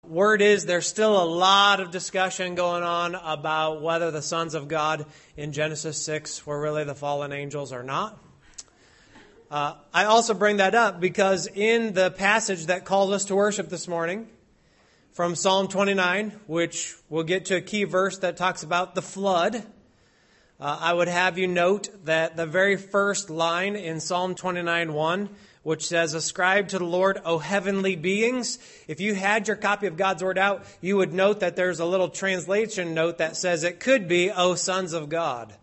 Word is there's still a lot of discussion going on about whether the sons of God in Genesis 6 were really the fallen angels or not. I also bring that up because in the passage that calls us to worship this morning, from Psalm 29, which we'll get to a key verse that talks about the flood, I would have you note that the very first line in Psalm 29:1, which says, "Ascribe to the Lord, O heavenly beings." If you had your copy of God's Word out, you would note that there's a little translation note that says it could be, "O sons of God."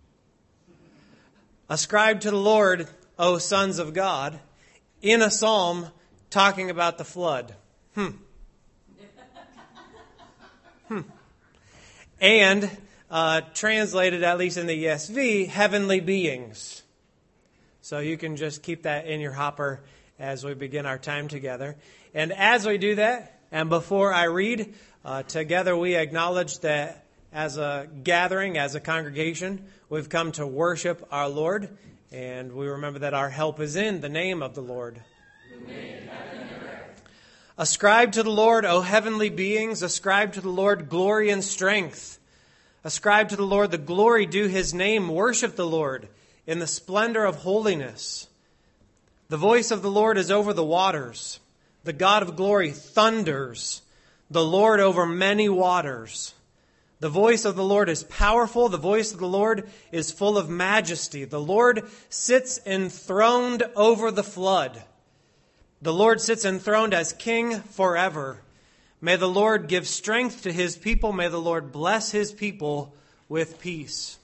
Ascribe to the Lord, O sons of God, in a psalm talking about the flood. And translated, at least in the ESV, heavenly beings. So you can just keep that in your hopper as we begin our time together. And as we do that, and before I read, together we acknowledge that as a gathering, as a congregation, we've come to worship our Lord. And we remember that our help is in the name of the Lord. Ascribe to the Lord, O heavenly beings. Ascribe to the Lord glory and strength. Ascribe to the Lord the glory due His name. Worship the Lord in the splendor of holiness. The voice of the Lord is over the waters. The God of glory thunders. The Lord over many waters. The voice of the Lord is powerful. The voice of the Lord is full of majesty. The Lord sits enthroned over the flood. The Lord sits enthroned as King forever. May the Lord give strength to His people. May the Lord bless His people with peace.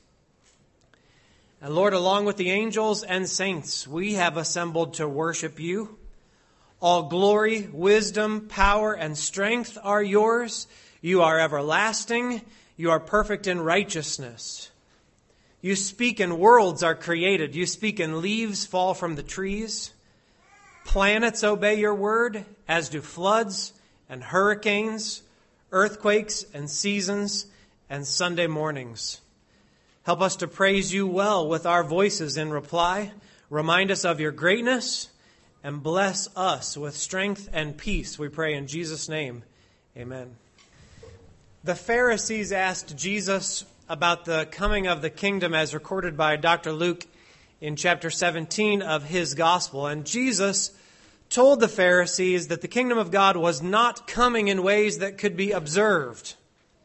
And Lord, along with the angels and saints, we have assembled to worship You. All glory, wisdom, power, and strength are Yours. You are everlasting. You are perfect in righteousness. You speak and worlds are created. You speak and leaves fall from the trees. Planets obey Your word, as do floods and hurricanes, earthquakes and seasons and Sunday mornings. Help us to praise You well with our voices in reply. Remind us of Your greatness and bless us with strength and peace, we pray in Jesus' name. Amen. The Pharisees asked Jesus about the coming of the kingdom as recorded by Dr. Luke in chapter 17 of his gospel. And Jesus told the Pharisees that the kingdom of God was not coming in ways that could be observed.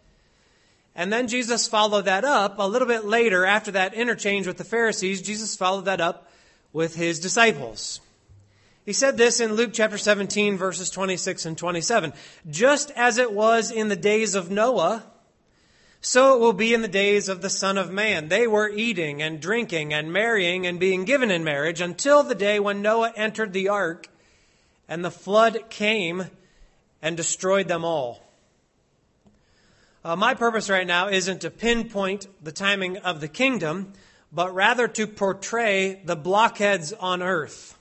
And then Jesus followed that up a little bit later after that interchange with the Pharisees. Jesus followed that up with His disciples. He said this in Luke chapter 17, verses 26 and 27. "Just as it was in the days of Noah, so it will be in the days of the Son of Man. They were eating and drinking and marrying and being given in marriage until the day when Noah entered the ark, and the flood came and destroyed them all." My purpose right now isn't to pinpoint the timing of the kingdom, but rather to portray the blockheads on earth.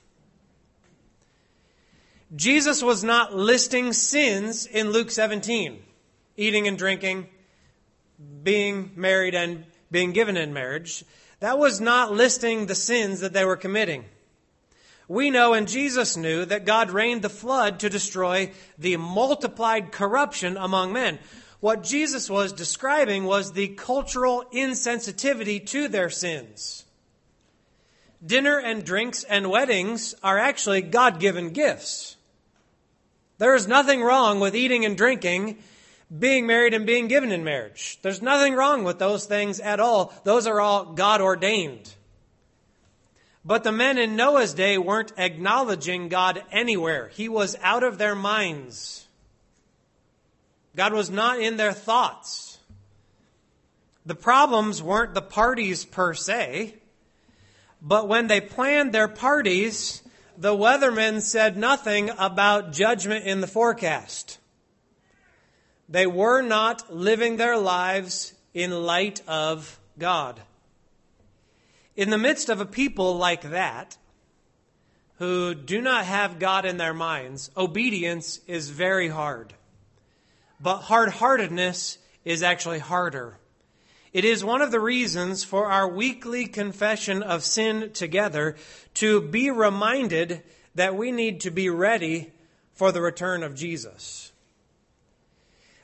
Jesus was not listing sins in Luke 17, eating and drinking, being married and being given in marriage. That was not listing the sins that they were committing. We know, and Jesus knew, that God rained the flood to destroy the multiplied corruption among men. What Jesus was describing was the cultural insensitivity to their sins. Dinner and drinks and weddings are actually God-given gifts. There is nothing wrong with eating and drinking, being married and being given in marriage. There's nothing wrong with those things at all. Those are all God-ordained. But the men in Noah's day weren't acknowledging God anywhere. He was out of their minds. God was not in their thoughts. The problems weren't the parties per se, but when they planned their parties, the weathermen said nothing about judgment in the forecast. They were not living their lives in light of God. In the midst of a people like that, who do not have God in their minds, obedience is very hard. But hard-heartedness is actually harder. It is one of the reasons for our weekly confession of sin together to be reminded that we need to be ready for the return of Jesus.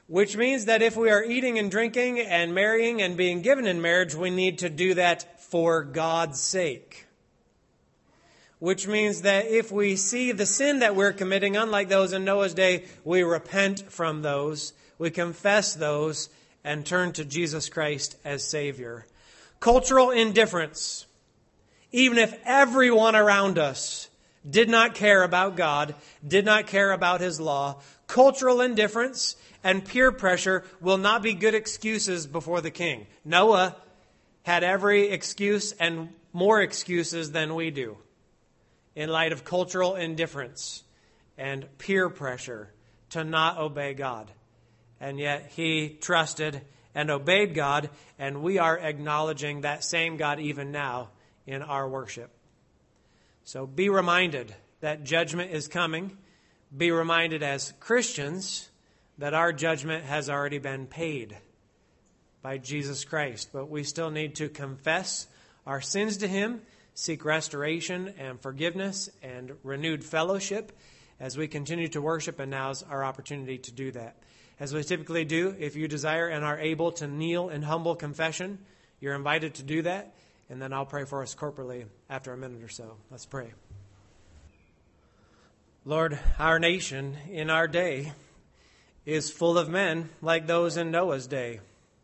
which means that if we are eating and drinking and marrying and being given in marriage, we need to do that for God's sake. Which means that if we see the sin that we're committing, unlike those in Noah's day, we repent from those, we confess those, and turn to Jesus Christ as Savior. Cultural indifference. Even if everyone around us did not care about God, did not care about His law, cultural indifference and peer pressure will not be good excuses before the King. Noah had every excuse and more excuses than we do in light of cultural indifference and peer pressure to not obey God. And yet he trusted and obeyed God, and we are acknowledging that same God even now in our worship. So be reminded that judgment is coming. Be reminded as Christians that our judgment has already been paid by Jesus Christ. But we still need to confess our sins to Him, seek restoration and forgiveness and renewed fellowship as we continue to worship, and now's our opportunity to do that. As we typically do, if you desire and are able to kneel in humble confession, you're invited to do that, and then I'll pray for us corporately after a minute or so. Let's pray. Lord, our nation in our day is full of men like those in Noah's day.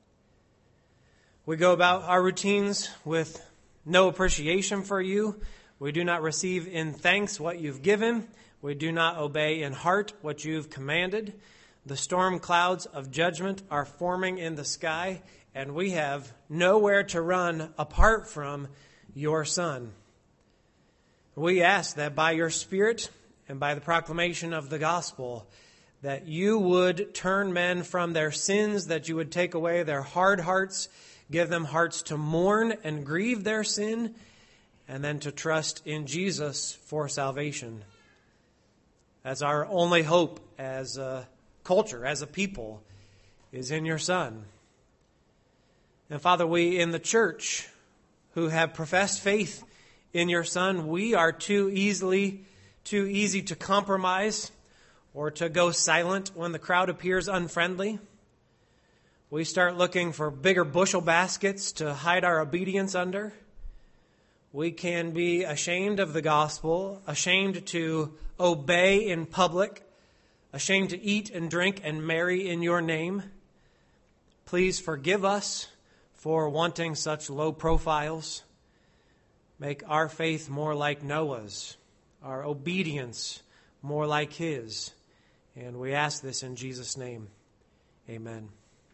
We go about our routines with no appreciation for you. We do not receive in thanks what you've given. We do not obey in heart what you've commanded. The storm clouds of judgment are forming in the sky, and we have nowhere to run apart from your Son. We ask that by your Spirit and by the proclamation of the gospel, that you would turn men from their sins, that you would take away their hard hearts, give them hearts to mourn and grieve their sin, and then to trust in Jesus for salvation. As our only hope as a culture, as a people, is in your Son. And Father, we in the church who have professed faith in your Son, we are too easy to compromise or to go silent when the crowd appears unfriendly. We start looking for bigger bushel baskets to hide our obedience under. We can be ashamed of the gospel, ashamed to obey in public, ashamed to eat and drink and marry in your name. Please forgive us for wanting such low profiles. Make our faith more like Noah's, our obedience more like his. And we ask this in Jesus' name. Amen.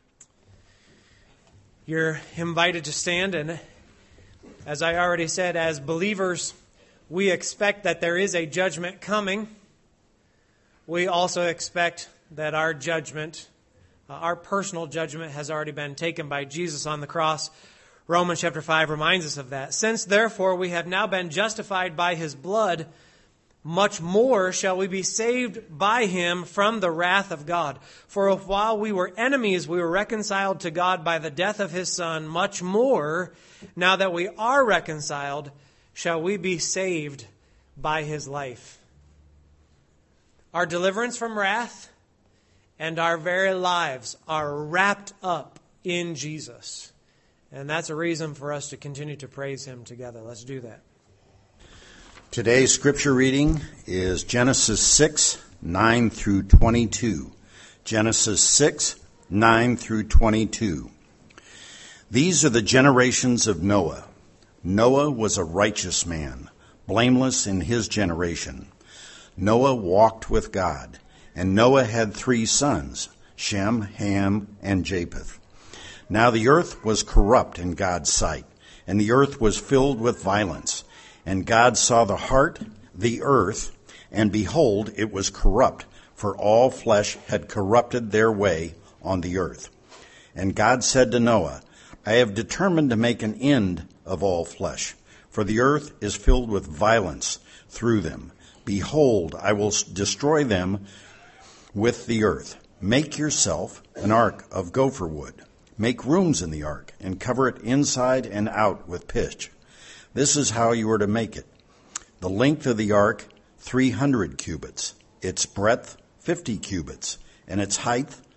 You're invited to stand, and as I already said, as believers, we expect that there is a judgment coming. We also expect that our judgment, our personal judgment, has already been taken by Jesus on the cross. Romans chapter 5 reminds us of that. Since, therefore, we have now been justified by his blood, much more shall we be saved by him from the wrath of God. For if while we were enemies, we were reconciled to God by the death of his Son, much more, now that we are reconciled, shall we be saved by his life. Our deliverance from wrath and our very lives are wrapped up in Jesus. And that's a reason for us to continue to praise him together. Let's do that. Today's scripture reading is Genesis 6, 9 through 22. Genesis 6, 9 through 22. These are the generations of Noah. Noah was a righteous man, blameless in his generation. Noah walked with God, and Noah had 3 sons, Shem, Ham, and Japheth. Now the earth was corrupt in God's sight, and the earth was filled with violence. And God saw the earth, and behold, it was corrupt, for all flesh had corrupted their way on the earth. And God said to Noah, I have determined to make an end of all flesh, for the earth is filled with violence through them. Behold, I will destroy them with the earth. Make yourself an ark of gopher wood. Make rooms in the ark, and cover it inside and out with pitch. This is how you are to make it. The length of the ark, 300 cubits. Its breadth, 50 cubits. And its height,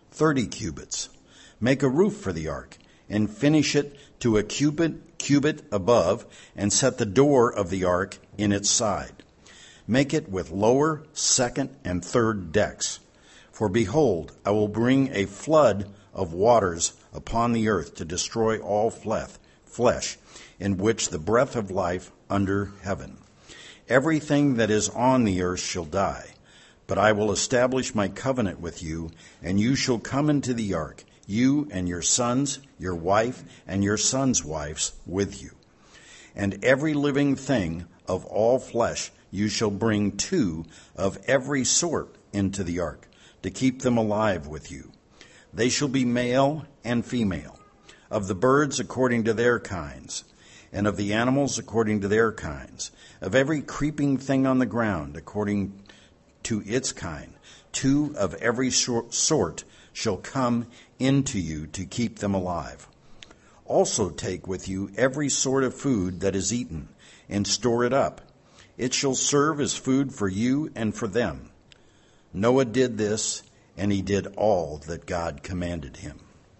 30 cubits. Make a roof for the ark, and finish it to a cubit above, and set the door of the ark in its side. Make it with lower, second, and third decks. For behold, I will bring a flood of waters upon the earth to destroy all flesh, in which the breath of life under heaven. Everything that is on the earth shall die. But I will establish my covenant with you, and you shall come into the ark, you and your sons, your wife, and your sons' wives with you. And every living thing of all flesh you shall bring 2 of every sort into the ark, to keep them alive with you. They shall be male and female, of the birds according to their kinds, and of the animals according to their kinds, of every creeping thing on the ground according to its kind. 2 of every sort shall come into you to keep them alive. Also take with you every sort of food that is eaten, and store it up. It shall serve as food for you and for them. Noah did this, and he did all that God commanded him.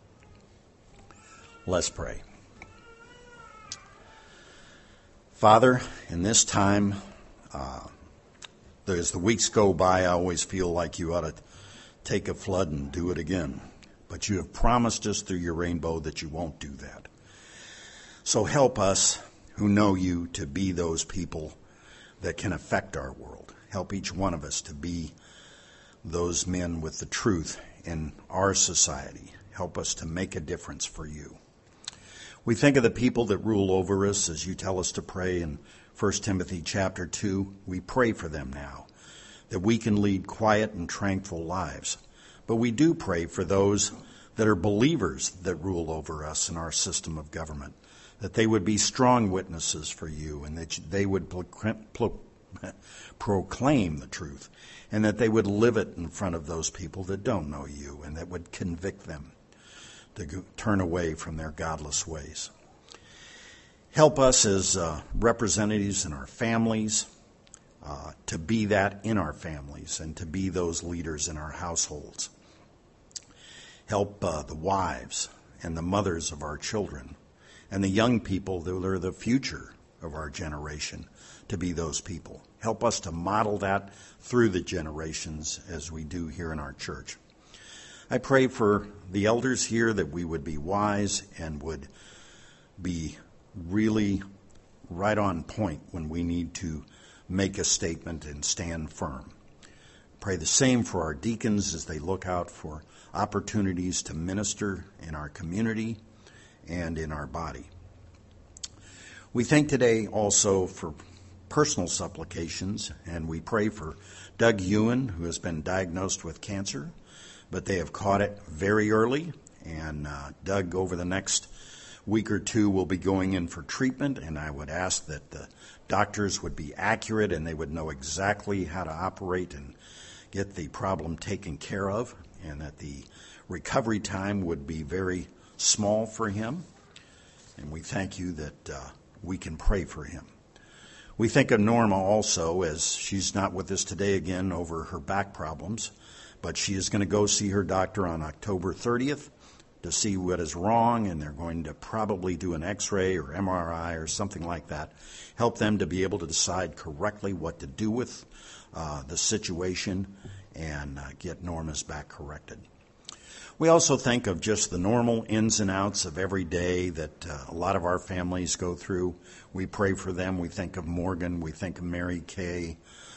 Let's pray. Father, in this time, as the weeks go by, I always feel like you ought to take a flood and do it again. But you have promised us through your rainbow that you won't do that. So help us who know you to be those people that can affect our world. Help each one of us to be those men with the truth in our society. Help us to make a difference for you. We think of the people that rule over us as you tell us to pray in 1 Timothy chapter 2. We pray for them now, that we can lead quiet and tranquil lives. But we do pray for those that are believers that rule over us in our system of government, that they would be strong witnesses for you, and that they would proclaim the truth, and that they would live it in front of those people that don't know you, and that would convict them to turn away from their godless ways. Help us as representatives in our families to be that in our families and to be those leaders in our households. Help the wives and the mothers of our children and the young people that are the future of our generation to be those people. Help us to model that through the generations as we do here in our church. I pray for the elders here that we would be wise and would be really right on point when we need to make a statement and stand firm. Pray the same for our deacons as they look out for opportunities to minister in our community and in our body. We thank today also for personal supplications, and we pray for Doug Ewan, who has been diagnosed with cancer, but they have caught it very early, and Doug, over the next week or two, will be going in for treatment, and I would ask that the doctors would be accurate and they would know exactly how to operate and get the problem taken care of, and that the recovery time would be very small for him. And we thank you that we can pray for him. We think of Norma also, as she's not with us today again over her back problems, but she is going to go see her doctor on October 30th to see what is wrong, and they're going to probably do an X-ray or MRI or something like that, help them to be able to decide correctly what to do with the situation and get Norma's back corrected. We also think of just the normal ins and outs of every day that a lot of our families go through. We pray for them. We think of Morgan. We think of Mary Kay.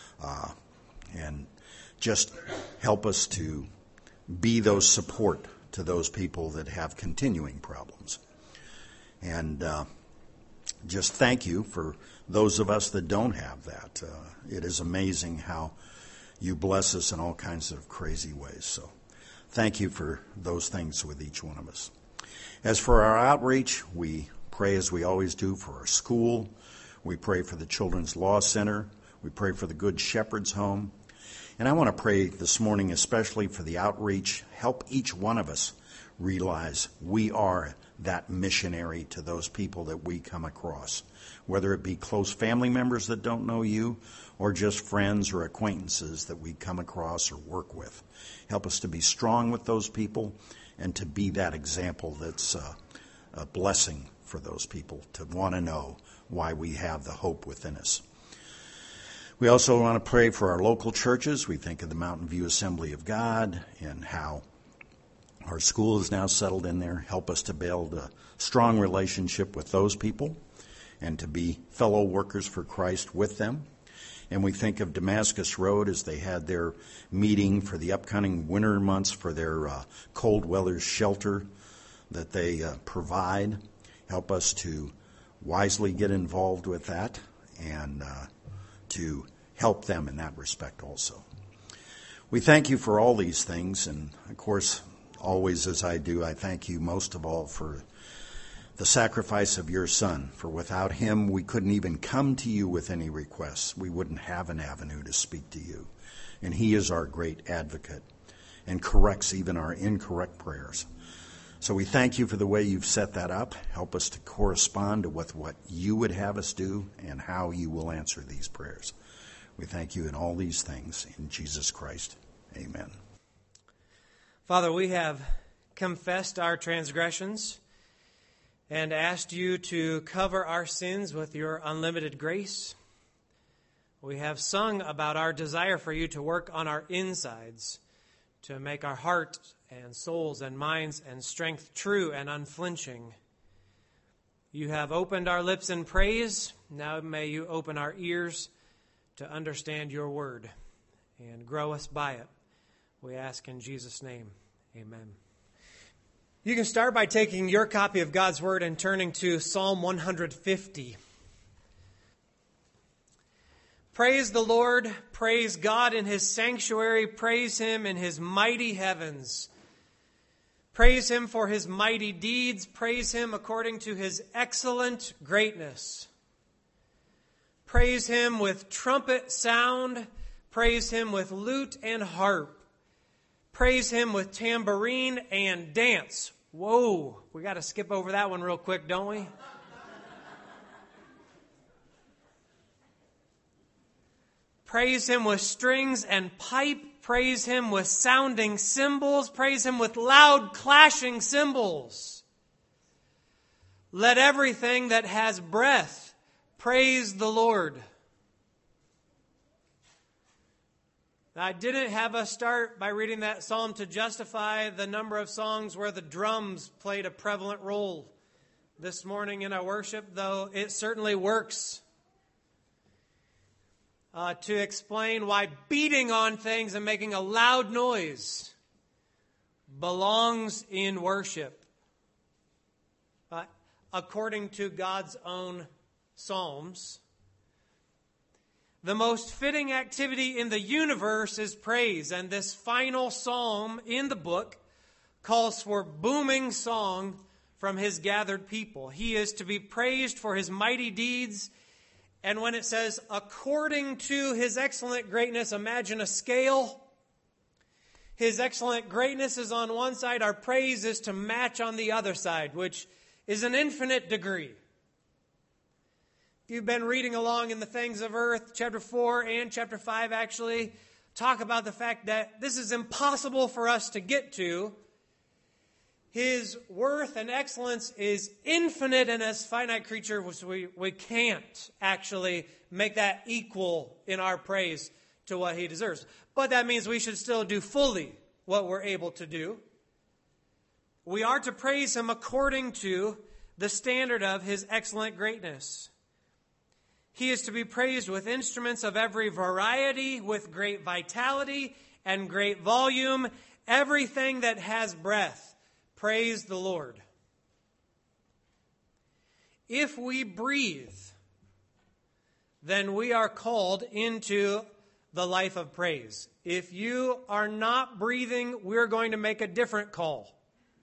And just help us to be those support to those people that have continuing problems. And just thank you for those of us that don't have that. It is amazing how you bless us in all kinds of crazy ways. So thank you for those things with each one of us. As for our outreach, we pray, as we always do, for our school. We pray for the Children's Law Center. We pray for the Good Shepherd's Home. And I want to pray this morning especially for the outreach. Help each one of us realize we are that missionary to those people that we come across, whether it be close family members that don't know you or just friends or acquaintances that we come across or work with. Help us to be strong with those people and to be that example that's a blessing for those people to want to know why we have the hope within us. We also want to pray for our local churches. We think of the Mountain View Assembly of God and how our school is now settled in there. Help us to build a strong relationship with those people and to be fellow workers for Christ with them. And we think of Damascus Road as they had their meeting for the upcoming winter months for their cold weather shelter that they provide. Help us to wisely get involved with that and to help them in that respect also. We thank you for all these things, and of course, always as I do, I thank you most of all for the sacrifice of your Son. For without him, we couldn't even come to you with any requests. We wouldn't have an avenue to speak to you. And he is our great advocate and corrects even our incorrect prayers. So we thank you for the way you've set that up. Help us to correspond with what you would have us do and how you will answer these prayers. We thank you in all these things. In Jesus Christ, amen. Father, we have confessed our transgressions and asked you to cover our sins with your unlimited grace. We have sung about our desire for you to work on our insides, to make our heart and souls and minds and strength true and unflinching. You have opened our lips in praise. Now may you open our ears to understand your word and grow us by it. We ask in Jesus' name, amen. You can start by taking your copy of God's word and turning to Psalm 150. Praise the Lord, praise God in his sanctuary, praise him in his mighty heavens. Praise him for his mighty deeds, praise him according to his excellent greatness. Praise him with trumpet sound, praise him with lute and harp. Praise him with tambourine and dance. Whoa, we got to skip over that one real quick, don't we? Praise him with strings and pipe. Praise him with sounding cymbals. Praise him with loud clashing cymbals. Let everything that has breath praise the Lord. I didn't have us start by reading that psalm to justify the number of songs where the drums played a prevalent role this morning in our worship, though it certainly works to explain why beating on things and making a loud noise belongs in worship. According to God's own Psalms, the most fitting activity in the universe is praise, and this final psalm in the book calls for booming song from his gathered people. He is to be praised for his mighty deeds, and when it says, according to his excellent greatness, imagine a scale. His excellent greatness is on one side, our praise is to match on the other side, which is an infinite degree. You've been reading along in the Things of Earth, chapter 4 and chapter 5 actually talk about the fact that this is impossible for us to get to. His worth and excellence is infinite, and as finite creatures, we can't actually make that equal in our praise to what he deserves. But that means we should still do fully what we're able to do. We are to praise him according to the standard of his excellent greatness. He is to be praised with instruments of every variety, with great vitality and great volume. Everything that has breath, praise the Lord. If we breathe, then we are called into the life of praise. If you are not breathing, we're going to make a different call.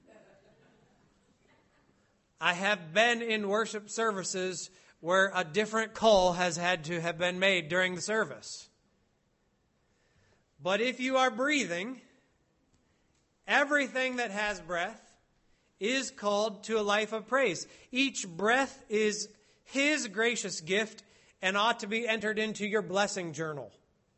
I have been in worship services where a different call has had to have been made during the service. But if you are breathing, everything that has breath is called to a life of praise. Each breath is His gracious gift and ought to be entered into your blessing journal.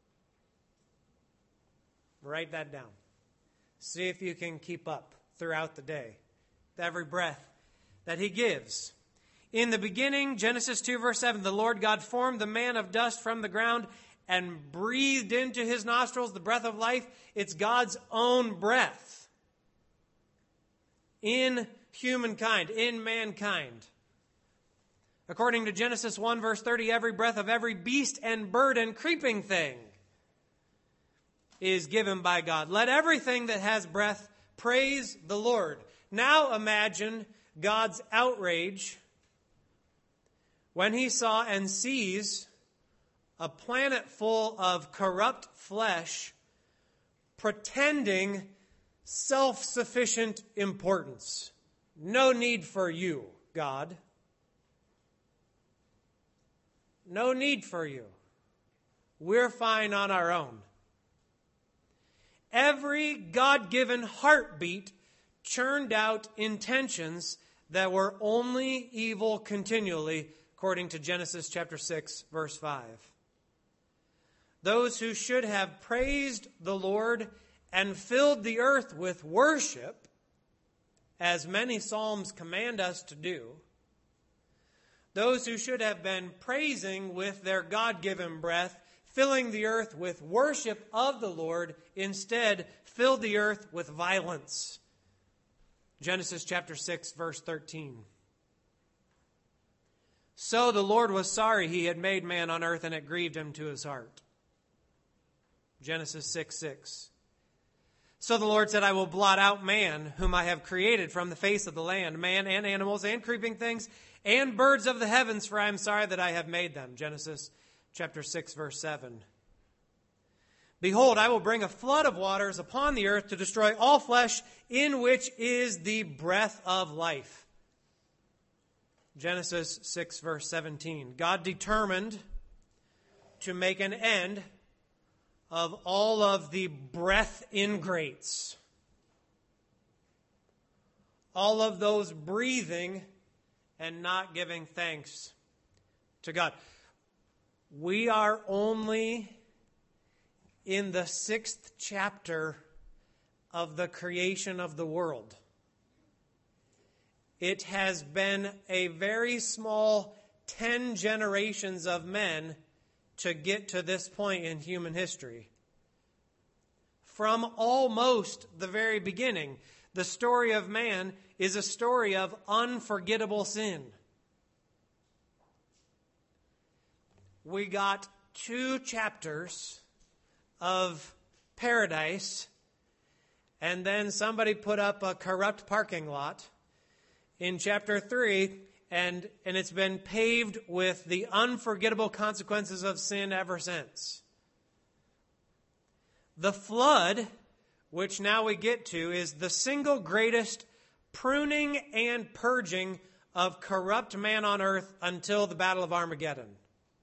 Write that down. See if you can keep up throughout the day with every breath that He gives. In the beginning, Genesis 2 verse 7, the Lord God formed the man of dust from the ground and breathed into his nostrils the breath of life. It's God's own breath in humankind, in mankind. According to Genesis 1 verse 30, every breath of every beast and bird and creeping thing is given by God. Let everything that has breath praise the Lord. Now imagine God's outrage when He saw and sees a planet full of corrupt flesh pretending self-sufficient importance. No need for you, God. No need for you. We're fine on our own. Every God-given heartbeat churned out intentions that were only evil continually, according to Genesis chapter 6, verse 5. Those who should have praised the Lord and filled the earth with worship, as many psalms command us to do, those who should have been praising with their God-given breath, filling the earth with worship of the Lord, instead filled the earth with violence. Genesis chapter 6, verse 13. So the Lord was sorry He had made man on earth, and it grieved Him to His heart. Genesis 6:6. So the Lord said, I will blot out man, whom I have created from the face of the land, man and animals and creeping things and birds of the heavens, for I am sorry that I have made them. Genesis chapter 6, verse 7. Behold, I will bring a flood of waters upon the earth to destroy all flesh, in which is the breath of life. Genesis 6, verse 17. God determined to make an end of all of the breath ingrates. All of those breathing and not giving thanks to God. We are only in the 6th chapter of the creation of the world. It has been a very small 10 generations of men to get to this point in human history. From almost the very beginning, the story of man is a story of unforgettable sin. We got 2 chapters of paradise, and then somebody put up a corrupt parking lot in chapter 3, and it's been paved with the unforgettable consequences of sin ever since. The flood, which now we get to, is the single greatest pruning and purging of corrupt man on earth until the Battle of Armageddon.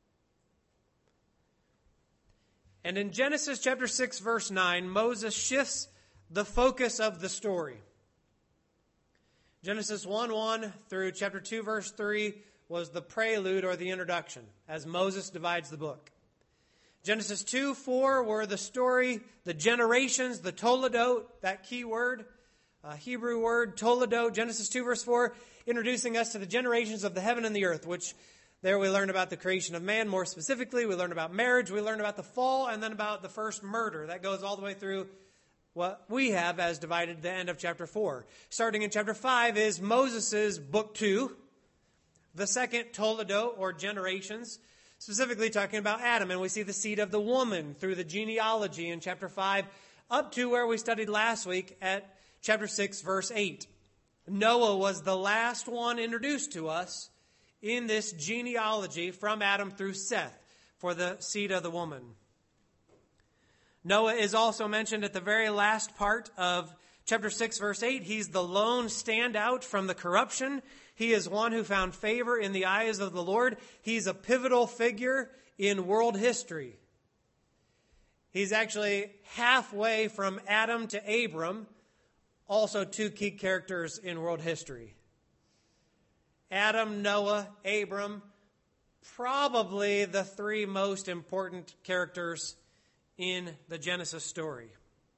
And in Genesis chapter 6, verse 9, Moses shifts the focus of the story. Genesis 1:1 through chapter 2, verse 3 was the prelude or the introduction as Moses divides the book. Genesis 2:4 were the story, the generations, the toledot, that key word, Hebrew word, toledot. Genesis 2, verse 4, introducing us to the generations of the heaven and the earth, which there we learn about the creation of man. More specifically, we learn about marriage, we learn about the fall, and then about the first murder. That goes all the way through what we have as divided the end of chapter 4. Starting in chapter 5 is Moses' book 2, the second toledot, or generations, specifically talking about Adam. And we see the seed of the woman through the genealogy in chapter 5, up to where we studied last week at chapter 6, verse 8. Noah was the last one introduced to us in this genealogy from Adam through Seth for the seed of the woman. Noah is also mentioned at the very last part of chapter 6, verse 8. He's the lone standout from the corruption. He is one who found favor in the eyes of the Lord. He's a pivotal figure in world history. He's actually halfway from Adam to Abram, also two key characters in world history. Adam, Noah, Abram, probably the three most important characters in the Genesis story.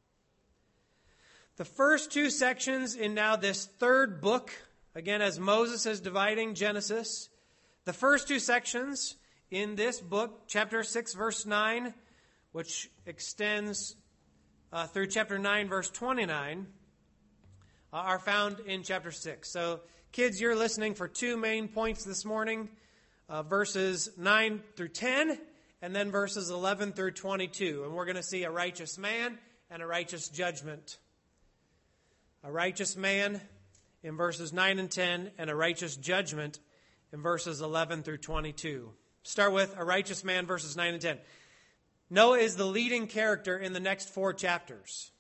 The first two sections in now this third book, again, as Moses is dividing Genesis, the first two sections in this book, chapter 6, verse 9, which extends through chapter 9, verse 29, are found in chapter 6. So, kids, you're listening for two main points this morning, verses 9 through 10, and then verses 11 through 22. And we're going to see a righteous man and a righteous judgment. A righteous man in verses 9 and 10, and a righteous judgment in verses 11 through 22. Start with a righteous man, verses 9 and 10. Noah is the leading character in the next four chapters.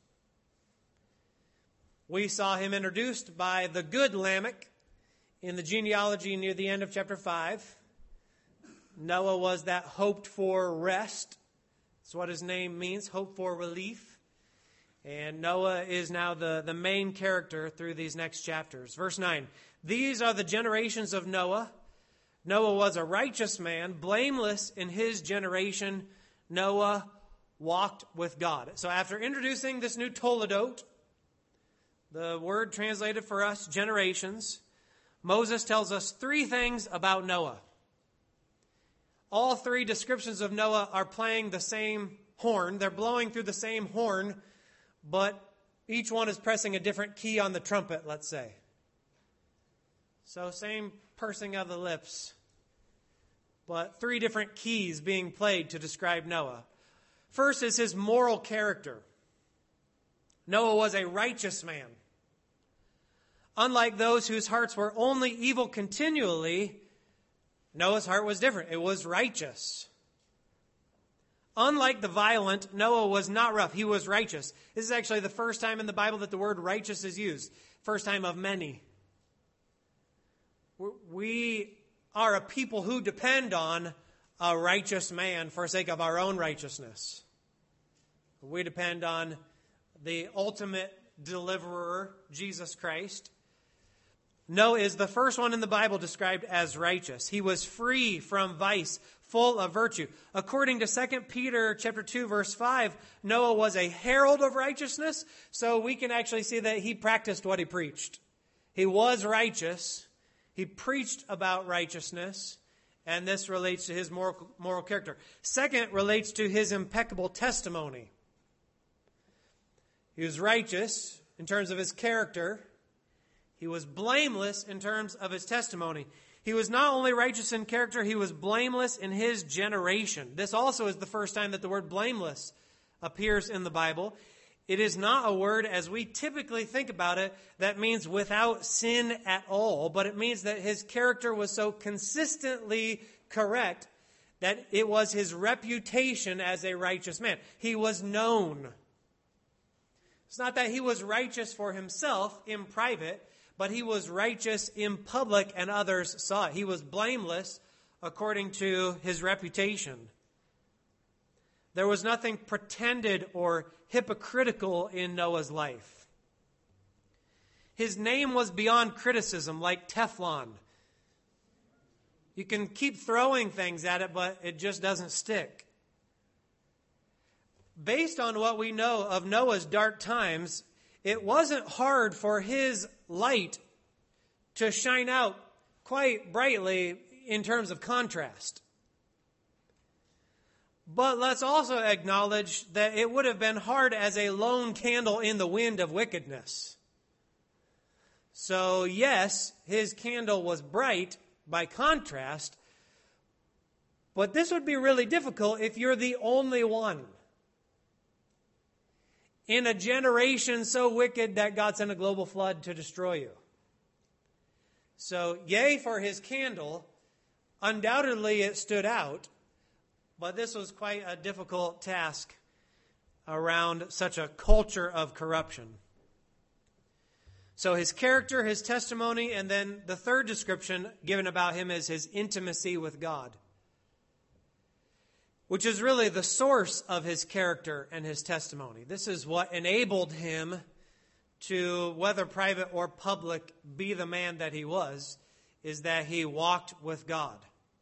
We saw him introduced by the good Lamech in the genealogy near the end of chapter 5. Noah was that hoped for rest. That's what his name means, hope for relief. And Noah is now the main character through these next chapters. Verse 9, these are the generations of Noah. Noah was a righteous man, blameless in his generation. Noah walked with God. So after introducing this new toledot, the word translated for us, generations, Moses tells us three things about Noah. All three descriptions of Noah are playing the same horn. They're blowing through the same horn, but each one is pressing a different key on the trumpet, let's say. So same pursing of the lips, but three different keys being played to describe Noah. First is his moral character. Noah was a righteous man. Unlike those whose hearts were only evil continually, Noah's heart was different. It was righteous. Unlike the violent, Noah was not rough. He was righteous. This is actually the first time in the Bible that the word righteous is used. First time of many. We are a people who depend on a righteous man for sake of our own righteousness. We depend on the ultimate deliverer, Jesus Christ. Noah is the first one in the Bible described as righteous. He was free from vice, full of virtue. According to 2 Peter chapter 2, verse 5, Noah was a herald of righteousness, so we can actually see that he practiced what he preached. He was righteous. He preached about righteousness, and this relates to his moral character. Second relates to his impeccable testimony. He was righteous in terms of his character. He was blameless in terms of his testimony. He was not only righteous in character, he was blameless in his generation. This also is the first time that the word blameless appears in the Bible. It is not a word, as we typically think about it, that means without sin at all, but it means that his character was so consistently correct that it was his reputation as a righteous man. He was known. It's not that he was righteous for himself in private, but he was righteous in public and others saw it. He was blameless according to his reputation. There was nothing pretended or hypocritical in Noah's life. His name was beyond criticism, like Teflon. You can keep throwing things at it, but it just doesn't stick. Based on what we know of Noah's dark times, it wasn't hard for his light to shine out quite brightly in terms of contrast. But let's also acknowledge that it would have been hard as a lone candle in the wind of wickedness. So yes, his candle was bright by contrast, but this would be really difficult if you're the only one in a generation so wicked that God sent a global flood to destroy you. So, yea, for his candle, undoubtedly it stood out, but this was quite a difficult task around such a culture of corruption. So his character, his testimony, and then the third description given about him is his intimacy with God, which is really the source of his character and his testimony. This is what enabled him to, whether private or public, be the man that he was, is that he walked with God.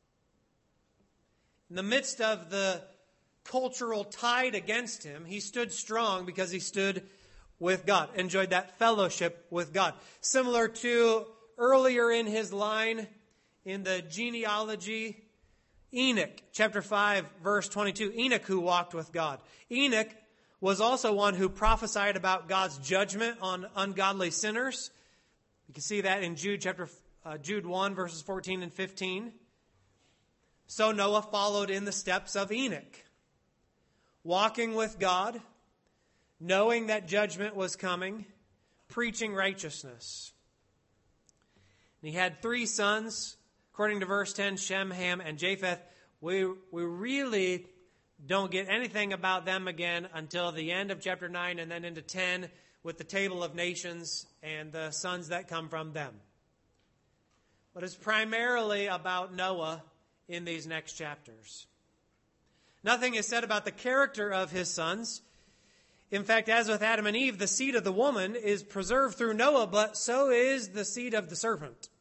In the midst of the cultural tide against him, he stood strong because he stood with God, enjoyed that fellowship with God. Similar to earlier in his line in the genealogy, Enoch, chapter 5, verse 22, Enoch who walked with God. Enoch was also one who prophesied about God's judgment on ungodly sinners. You can see that in Jude 1, verses 14 and 15. So Noah followed in the steps of Enoch, walking with God, knowing that judgment was coming, preaching righteousness. And he had 3 sons, according to verse 10, Shem, Ham, and Japheth. We really don't get anything about them again until the end of chapter 9 and then into 10 with the table of nations and the sons that come from them. But it's primarily about Noah in these next chapters. Nothing is said about the character of his sons. In fact, as with Adam and Eve, the seed of the woman is preserved through Noah, but so is the seed of the serpent.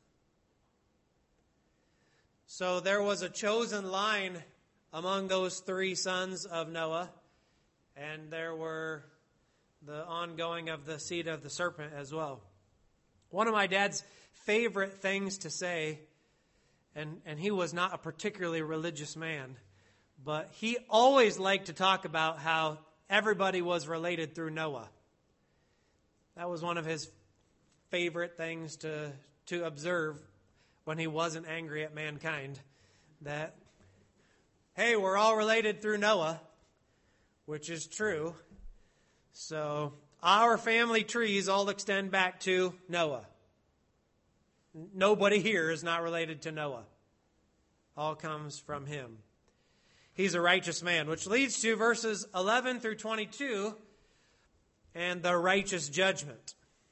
So there was a chosen line among those 3 sons of Noah, and there were the ongoing of the seed of the serpent as well. One of my dad's favorite things to say, and he was not a particularly religious man, but he always liked to talk about how everybody was related through Noah. That was one of his favorite things to observe when he wasn't angry at mankind. That, hey, we're all related through Noah, which is true. So our family trees all extend back to Noah. Nobody here is not related to Noah. All comes from him. He's a righteous man, which leads to verses 11 through 22 and the righteous judgment.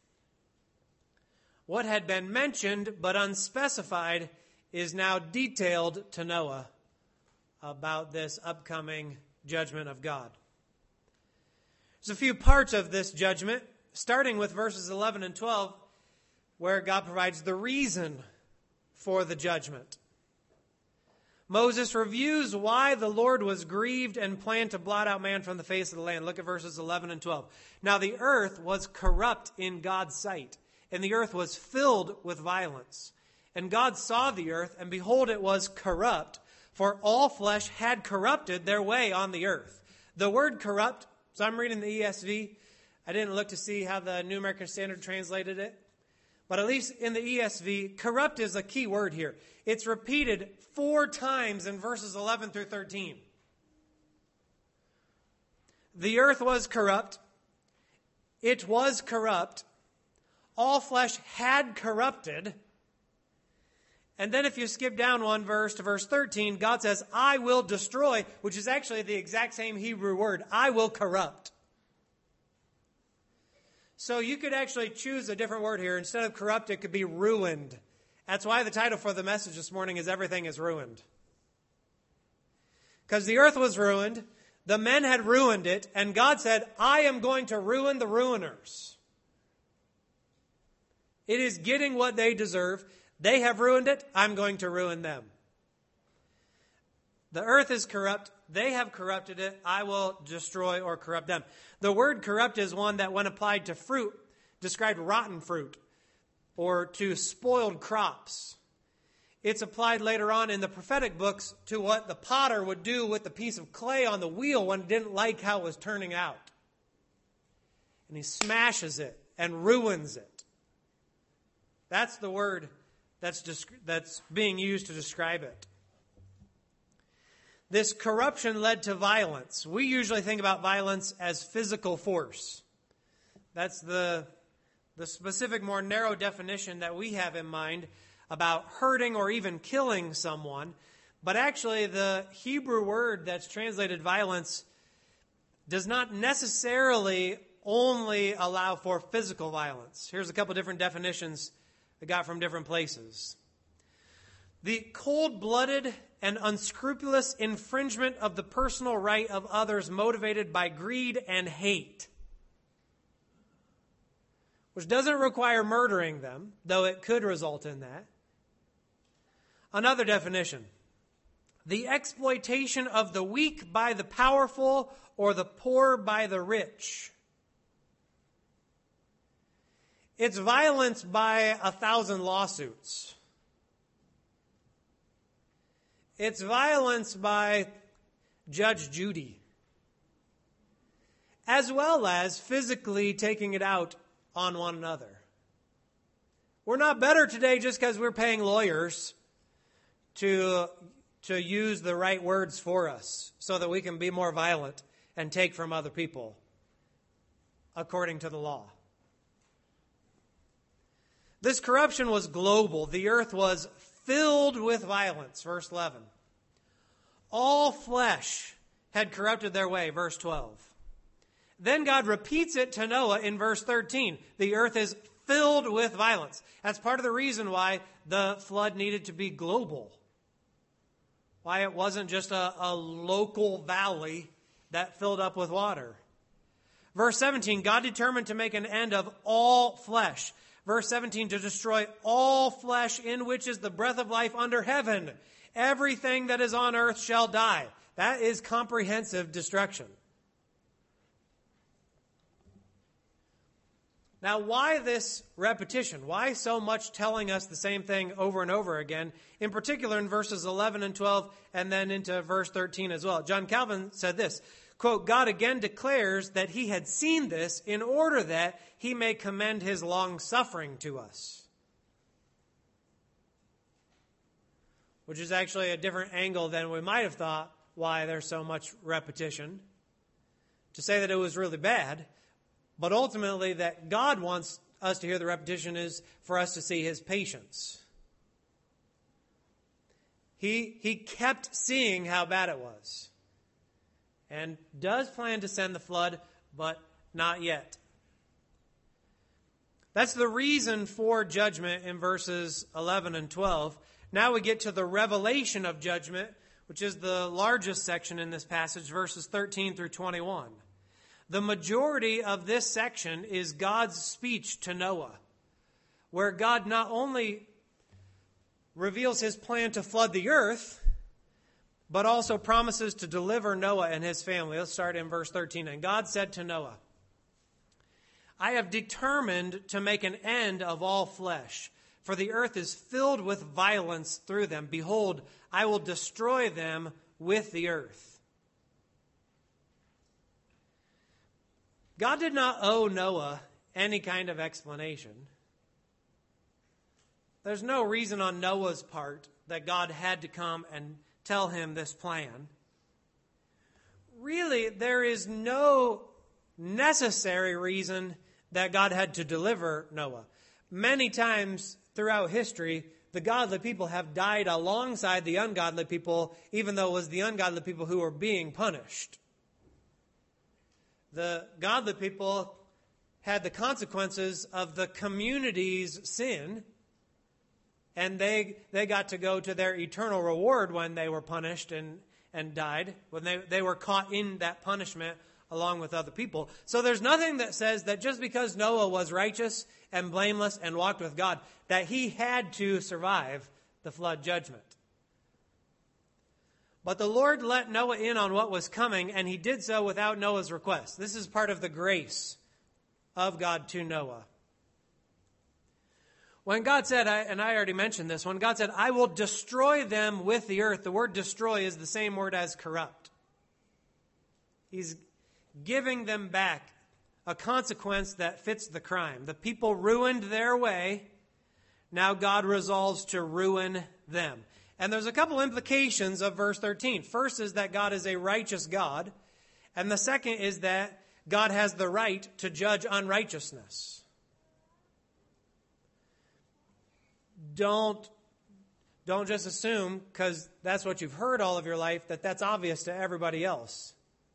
What had been mentioned but unspecified is now detailed to Noah about this upcoming judgment of God. There's a few parts of this judgment, starting with verses 11 and 12, where God provides the reason for the judgment. Moses reviews why the Lord was grieved and planned to blot out man from the face of the land. Look at verses 11 and 12. Now the earth was corrupt in God's sight, and the earth was filled with violence. And God saw the earth, and behold, it was corrupt, for all flesh had corrupted their way on the earth. The word corrupt, so I'm reading the ESV. I didn't look to see how the New American Standard translated it. But at least in the ESV, corrupt is a key word here. It's repeated 4 times in verses 11 through 13. The earth was corrupt. It was corrupt. All flesh had corrupted. And then if you skip down 1 verse to verse 13, God says, I will destroy, which is actually the exact same Hebrew word. I will corrupt. So you could actually choose a different word here. Instead of corrupt, it could be ruined. That's why the title for the message this morning is Everything is Ruined. Because the earth was ruined, the men had ruined it, and God said, I am going to ruin the ruiners. It is getting what they deserve. They have ruined it. I'm going to ruin them. The earth is corrupt. They have corrupted it. I will destroy or corrupt them. The word corrupt is one that, when applied to fruit, described rotten fruit or to spoiled crops. It's applied later on in the prophetic books to what the potter would do with the piece of clay on the wheel when he didn't like how it was turning out. And he smashes it and ruins it. That's the word that's being used to describe it. This corruption led to violence. We usually think about violence as physical force. That's the specific, more narrow definition that we have in mind about hurting or even killing someone. But actually, the Hebrew word that's translated violence does not necessarily only allow for physical violence. Here's a couple different definitions I got from different places. The cold-blooded and unscrupulous infringement of the personal right of others motivated by greed and hate. which doesn't require murdering them, though it could result in that. Another definition: the exploitation of the weak by the powerful or the poor by the rich. It's violence by 1,000 lawsuits. It's violence by Judge Judy, as well as physically taking it out on one another. We're not better today just because we're paying lawyers to use the right words for us so that we can be more violent and take from other people according to the law. This corruption was global. The earth was filled with violence, verse 11. All flesh had corrupted their way, verse 12. Then God repeats it to Noah in verse 13. The earth is filled with violence. That's part of the reason why the flood needed to be global. Why it wasn't just a local valley that filled up with water. Verse 17, God determined to make an end of all flesh. Verse 17, to destroy all flesh in which is the breath of life under heaven. Everything that is on earth shall die. That is comprehensive destruction. Now, why this repetition? Why so much telling us the same thing over and over again, in particular in verses 11 and 12, and then into verse 13 as well? John Calvin said this, quote, God again declares that he had seen this in order that he may commend his long suffering to us. Which is actually a different angle than we might have thought why there's so much repetition. To say that it was really bad, but ultimately that God wants us to hear the repetition is for us to see his patience. He kept seeing how bad it was. And does plan to send the flood, but not yet. That's the reason for judgment in verses 11 and 12. Now we get to the revelation of judgment, which is the largest section in this passage, verses 13 through 21. The majority of this section is God's speech to Noah, where God not only reveals his plan to flood the earth, but also promises to deliver Noah and his family. Let's start in verse 13. And God said to Noah, I have determined to make an end of all flesh, for the earth is filled with violence through them. Behold, I will destroy them with the earth. God did not owe Noah any kind of explanation. There's no reason on Noah's part that God had to come and tell him this plan. Really, there is no necessary reason that God had to deliver Noah. Many times throughout history, the godly people have died alongside the ungodly people, even though it was the ungodly people who were being punished. The godly people had the consequences of the community's sin, and they got to go to their eternal reward when they were punished and died, when they were caught in that punishment along with other people. So there's nothing that says that just because Noah was righteous and blameless and walked with God, that he had to survive the flood judgment. But the Lord let Noah in on what was coming, and he did so without Noah's request. This is part of the grace of God to Noah. When God said, and I already mentioned this, when God said, I will destroy them with the earth, the word destroy is the same word as corrupt. He's giving them back a consequence that fits the crime. The people ruined their way. Now God resolves to ruin them. And there's a couple implications of verse 13. First is that God is a righteous God. And the second is that God has the right to judge unrighteousness. Don't just assume, because that's what you've heard all of your life, that that's obvious to everybody else.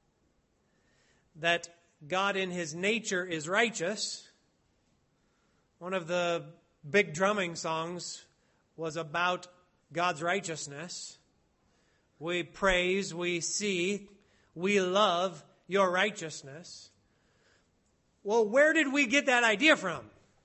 That God in his nature is righteous. One of the big drumming songs was about God's righteousness. We praise, we see, we love your righteousness. Well, where did we get that idea from?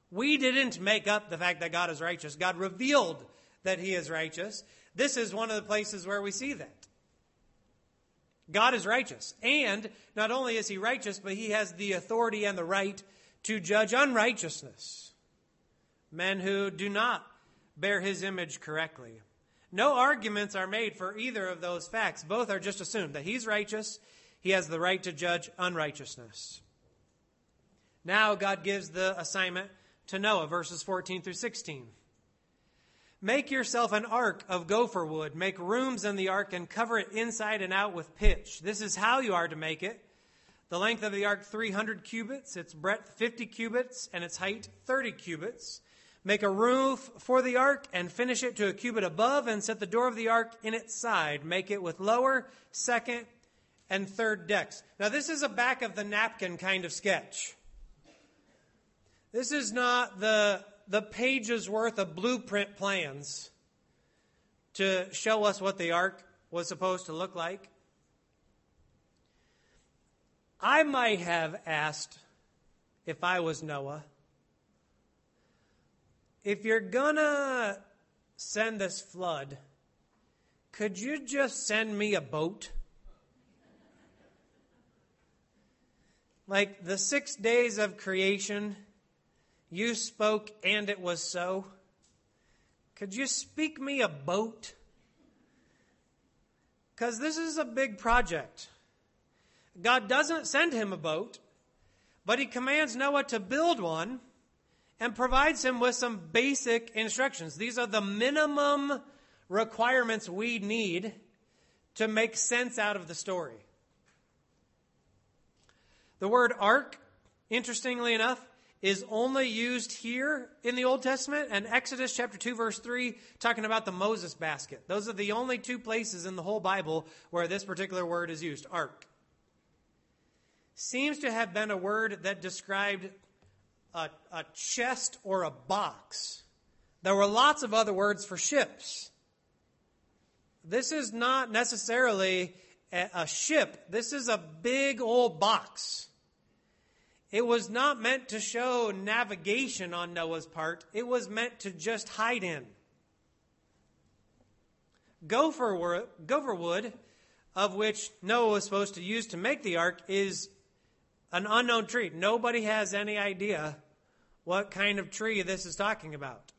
We didn't make up the fact that God is righteous. God revealed that he is righteous. This is one of the places where we see that. God is righteous. And not only is he righteous, but he has the authority and the right to judge unrighteousness. Men who do not bear his image correctly. No arguments are made for either of those facts. Both are just assumed that he's righteous. He has the right to judge unrighteousness. Now God gives the assignment to Noah, verses 14 through 16. Make yourself an ark of gopher wood. Make rooms in the ark and cover it inside and out with pitch. This is how you are to make it. The length of the ark, 300 cubits, its breadth 50 cubits, and its height 30 cubits. Make a roof for the ark and finish it to a cubit above and set the door of the ark in its side. Make it with lower, second, and third decks. Now this is a back of the napkin kind of sketch. This is not the page's worth of blueprint plans to show us what the ark was supposed to look like. I might have asked, if I was Noah, if you're gonna send this flood, could you just send me a boat? Like the 6 days of creation, you spoke and it was so. Could you speak me a boat? Because this is a big project. God doesn't send him a boat, but he commands Noah to build one and provides him with some basic instructions. These are the minimum requirements we need to make sense out of the story. The word ark, interestingly enough, is only used here in the Old Testament and Exodus chapter 2 verse 3 talking about the Moses basket. Those are the only two places in the whole Bible where this particular word is used, ark. Seems to have been a word that described a chest or a box. There were lots of other words for ships. This is not necessarily a ship. This is a big old box. It was not meant to show navigation on Noah's part. It was meant to just hide in. Gopher wood, of which Noah was supposed to use to make the ark, is an unknown tree. Nobody has any idea what kind of tree this is talking about.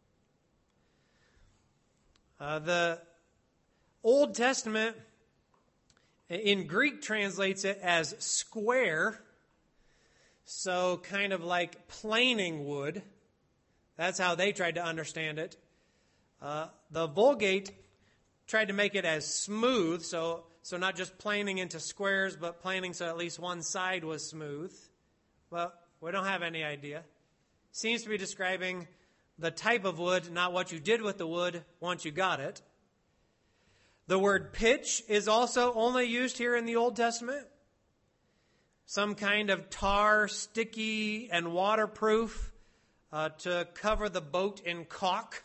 The Old Testament in Greek translates it as square, so kind of like planing wood. That's how they tried to understand it. The Vulgate tried to make it as smooth, so not just planing into squares, but planing so at least one side was smooth. Well, we don't have any idea. Seems to be describing the type of wood, not what you did with the wood once you got it. The word pitch is also only used here in the Old Testament. Some kind of tar, sticky, and waterproof to cover the boat in caulk.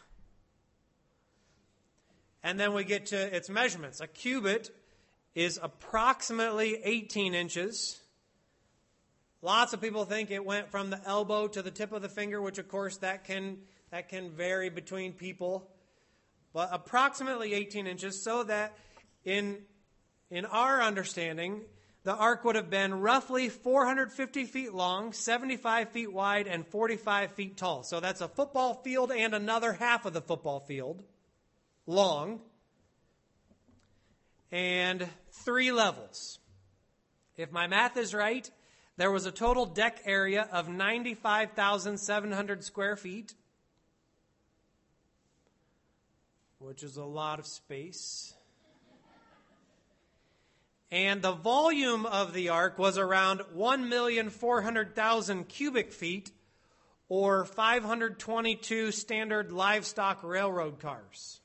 And then we get to its measurements. A cubit is approximately 18 inches. Lots of people think it went from the elbow to the tip of the finger, which of course that can vary between people. But approximately 18 inches, so that in our understanding, the ark would have been roughly 450 feet long, 75 feet wide, and 45 feet tall. So that's a football field and another half of the football field long. And 3 levels. If my math is right, there was a total deck area of 95,700 square feet, which is a lot of space. And the volume of the ark was around 1,400,000 cubic feet, or 522 standard livestock railroad cars.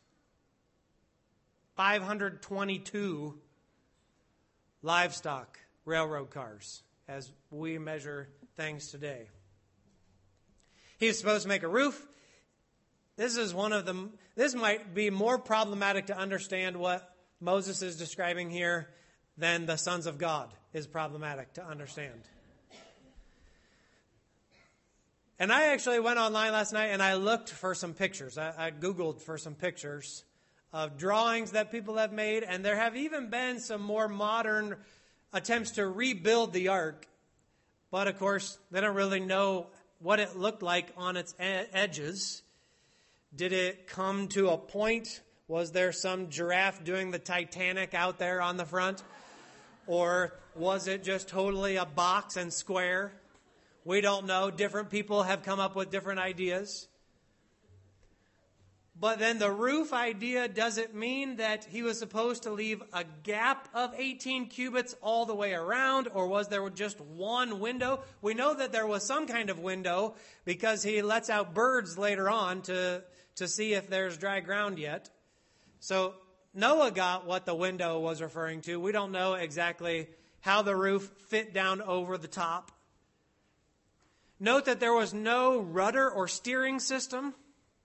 522 livestock railroad cars, as we measure things today. He was supposed to make a roof. This is one of them. This might be more problematic to understand what Moses is describing here than the sons of God is problematic to understand. And I actually went online last night and I looked for some pictures. I Googled for some pictures of drawings that people have made, and there have even been some more modern attempts to rebuild the ark. But of course, they don't really know what it looked like on its edges. Did it come to a point? Was there some giraffe doing the Titanic out there on the front? Or was it just totally a box and square? We don't know. Different people have come up with different ideas. But then the roof idea, does it mean that he was supposed to leave a gap of 18 cubits all the way around, or was there just one window? We know that there was some kind of window because he lets out birds later on to see if there's dry ground yet. So Noah got what the window was referring to. We don't know exactly how the roof fit down over the top. Note that there was no rudder or steering system.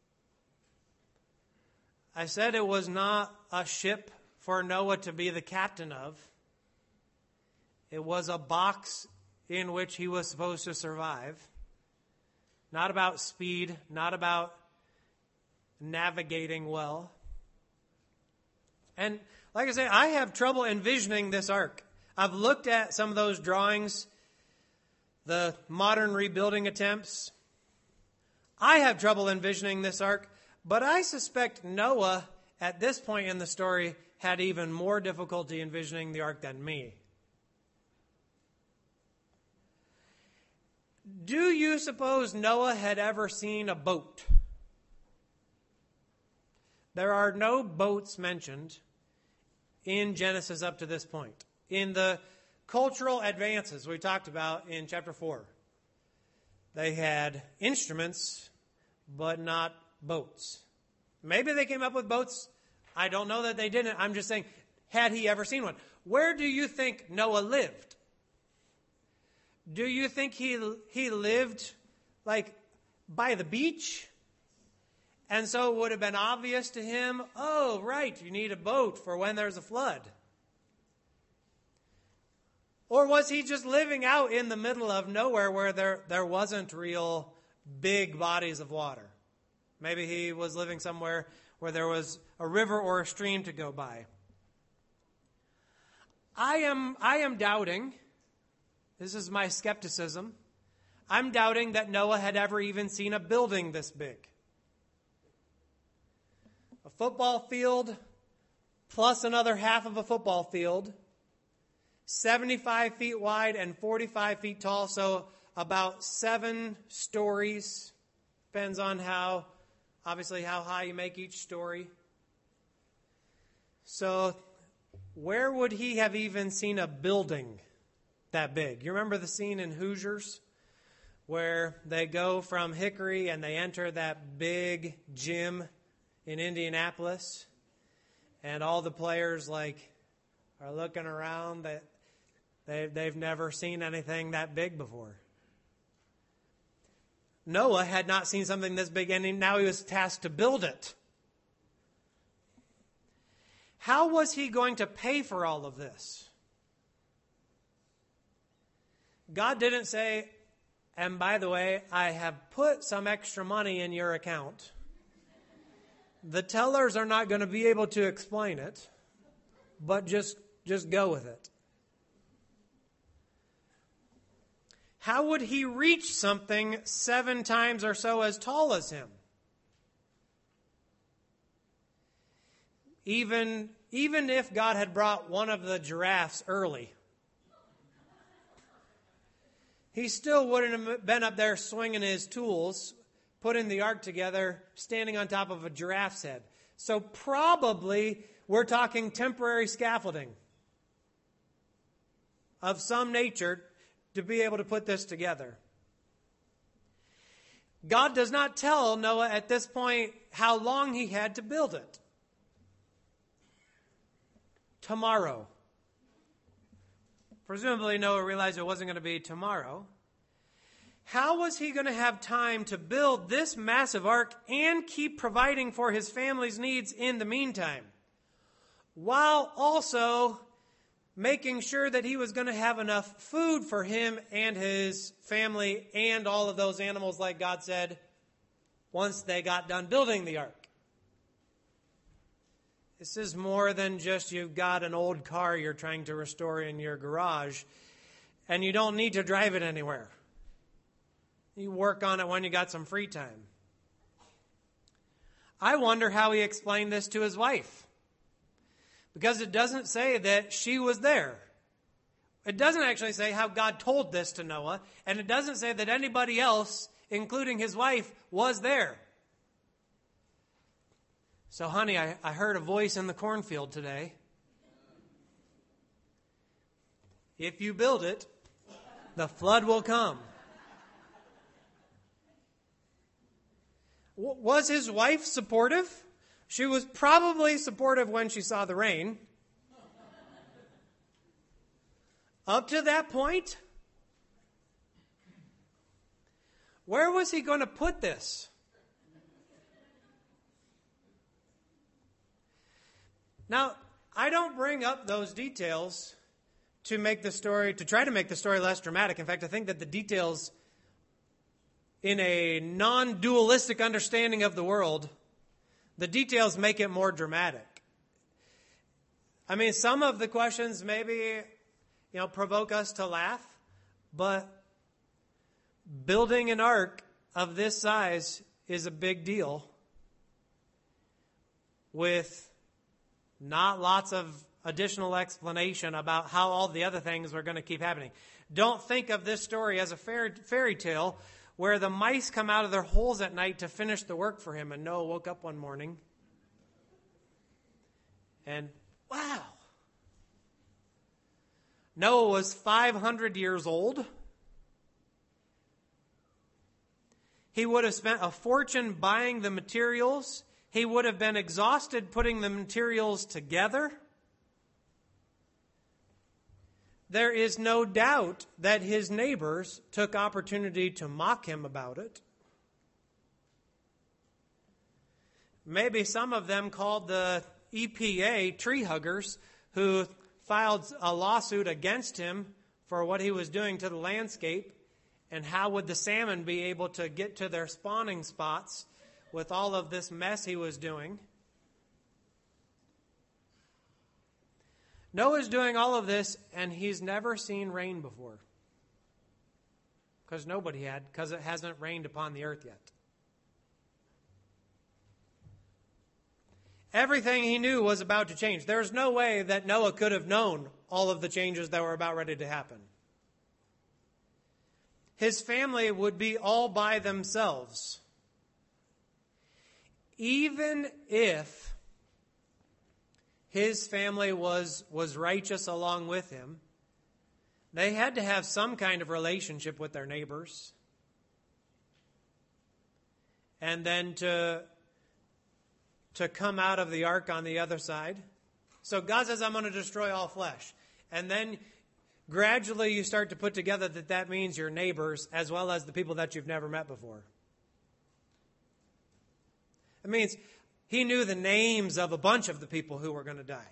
I said it was not a ship for Noah to be the captain of. It was a box in which he was supposed to survive. Not about speed, not about navigating well. And like I say, I have trouble envisioning this ark. I've looked at some of those drawings, the modern rebuilding attempts. I have trouble envisioning this ark. But I suspect Noah, at this point in the story, had even more difficulty envisioning the ark than me. Do you suppose Noah had ever seen a boat? There are no boats mentioned in Genesis up to this point. In the cultural advances we talked about in chapter 4, they had instruments, but not boats. Maybe they came up with boats. I don't know that they didn't. I'm just saying, had he ever seen one? Where do you think Noah lived? Do you think he lived like by the beach? And so it would have been obvious to him, oh, right, you need a boat for when there's a flood. Or was he just living out in the middle of nowhere where there wasn't real big bodies of water? Maybe he was living somewhere where there was a river or a stream to go by. I am doubting, this is my skepticism, I'm doubting that Noah had ever even seen a building this big. A football field plus another half of a football field, 75 feet wide and 45 feet tall, so about 7 stories. Depends on obviously how high you make each story. So where would he have even seen a building that big? You remember the scene in Hoosiers where they go from Hickory and they enter that big gym in Indianapolis, and all the players are looking around that they've never seen anything that big before. Noah had not seen something this big, and now he was tasked to build it. How was he going to pay for all of this? God didn't say, and by the way, I have put some extra money in your account. The tellers are not going to be able to explain it, but just go with it. How would he reach something 7 times or so as tall as him? Even if God had brought one of the giraffes early, he still wouldn't have been up there swinging his tools, putting the ark together, standing on top of a giraffe's head. So probably we're talking temporary scaffolding of some nature to be able to put this together. God does not tell Noah at this point how long he had to build it. Tomorrow. Presumably Noah realized it wasn't going to be tomorrow. How was he going to have time to build this massive ark and keep providing for his family's needs in the meantime, while also making sure that he was going to have enough food for him and his family and all of those animals, like God said, once they got done building the ark. This is more than just you've got an old car you're trying to restore in your garage, and you don't need to drive it anywhere. You work on it when you got some free time. I wonder how he explained this to his wife. Because it doesn't say that she was there. It doesn't actually say how God told this to Noah. And it doesn't say that anybody else, including his wife, was there. So, honey, I heard a voice in the cornfield today. If you build it, the flood will come. Was his wife supportive? She was probably supportive when she saw the rain. Up to that point, where was he going to put this? Now, I don't bring up those details to try to make the story less dramatic. In fact, I think that the details in a non-dualistic understanding of the world, the details make it more dramatic. I mean, some of the questions maybe, provoke us to laugh, but building an ark of this size is a big deal with not lots of additional explanation about how all the other things are going to keep happening. Don't think of this story as a fairy tale where the mice come out of their holes at night to finish the work for him. And Noah woke up one morning and, wow. Noah was 500 years old. He would have spent a fortune buying the materials. He would have been exhausted putting the materials together. There is no doubt that his neighbors took opportunity to mock him about it. Maybe some of them called the EPA tree huggers who filed a lawsuit against him for what he was doing to the landscape, and how would the salmon be able to get to their spawning spots with all of this mess he was doing. Noah's doing all of this, and he's never seen rain before. Because nobody had, because it hasn't rained upon the earth yet. Everything he knew was about to change. There's no way that Noah could have known all of the changes that were about ready to happen. His family would be all by themselves. Even if his family was righteous along with him, they had to have some kind of relationship with their neighbors. And then to come out of the ark on the other side. So God says, I'm going to destroy all flesh. And then gradually you start to put together that means your neighbors as well as the people that you've never met before. It means he knew the names of a bunch of the people who were going to die.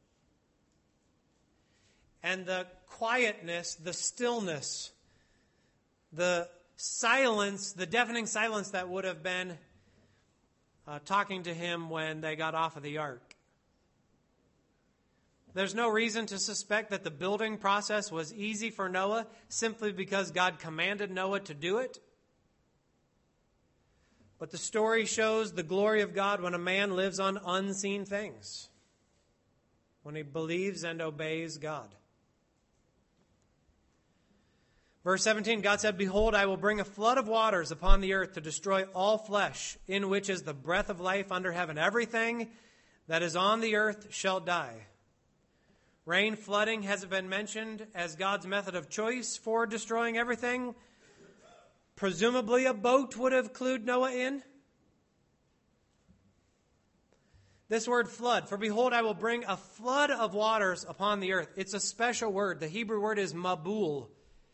And the quietness, the stillness, the silence, the deafening silence that would have been talking to him when they got off of the ark. There's no reason to suspect that the building process was easy for Noah simply because God commanded Noah to do it. But the story shows the glory of God when a man lives on unseen things, when he believes and obeys God. Verse 17, God said, Behold, I will bring a flood of waters upon the earth to destroy all flesh, in which is the breath of life under heaven. Everything that is on the earth shall die. Rain, flooding has been mentioned as God's method of choice for destroying everything. Presumably a boat would have clued Noah in. This word flood, for behold, I will bring a flood of waters upon the earth. It's a special word. The Hebrew word is mabul.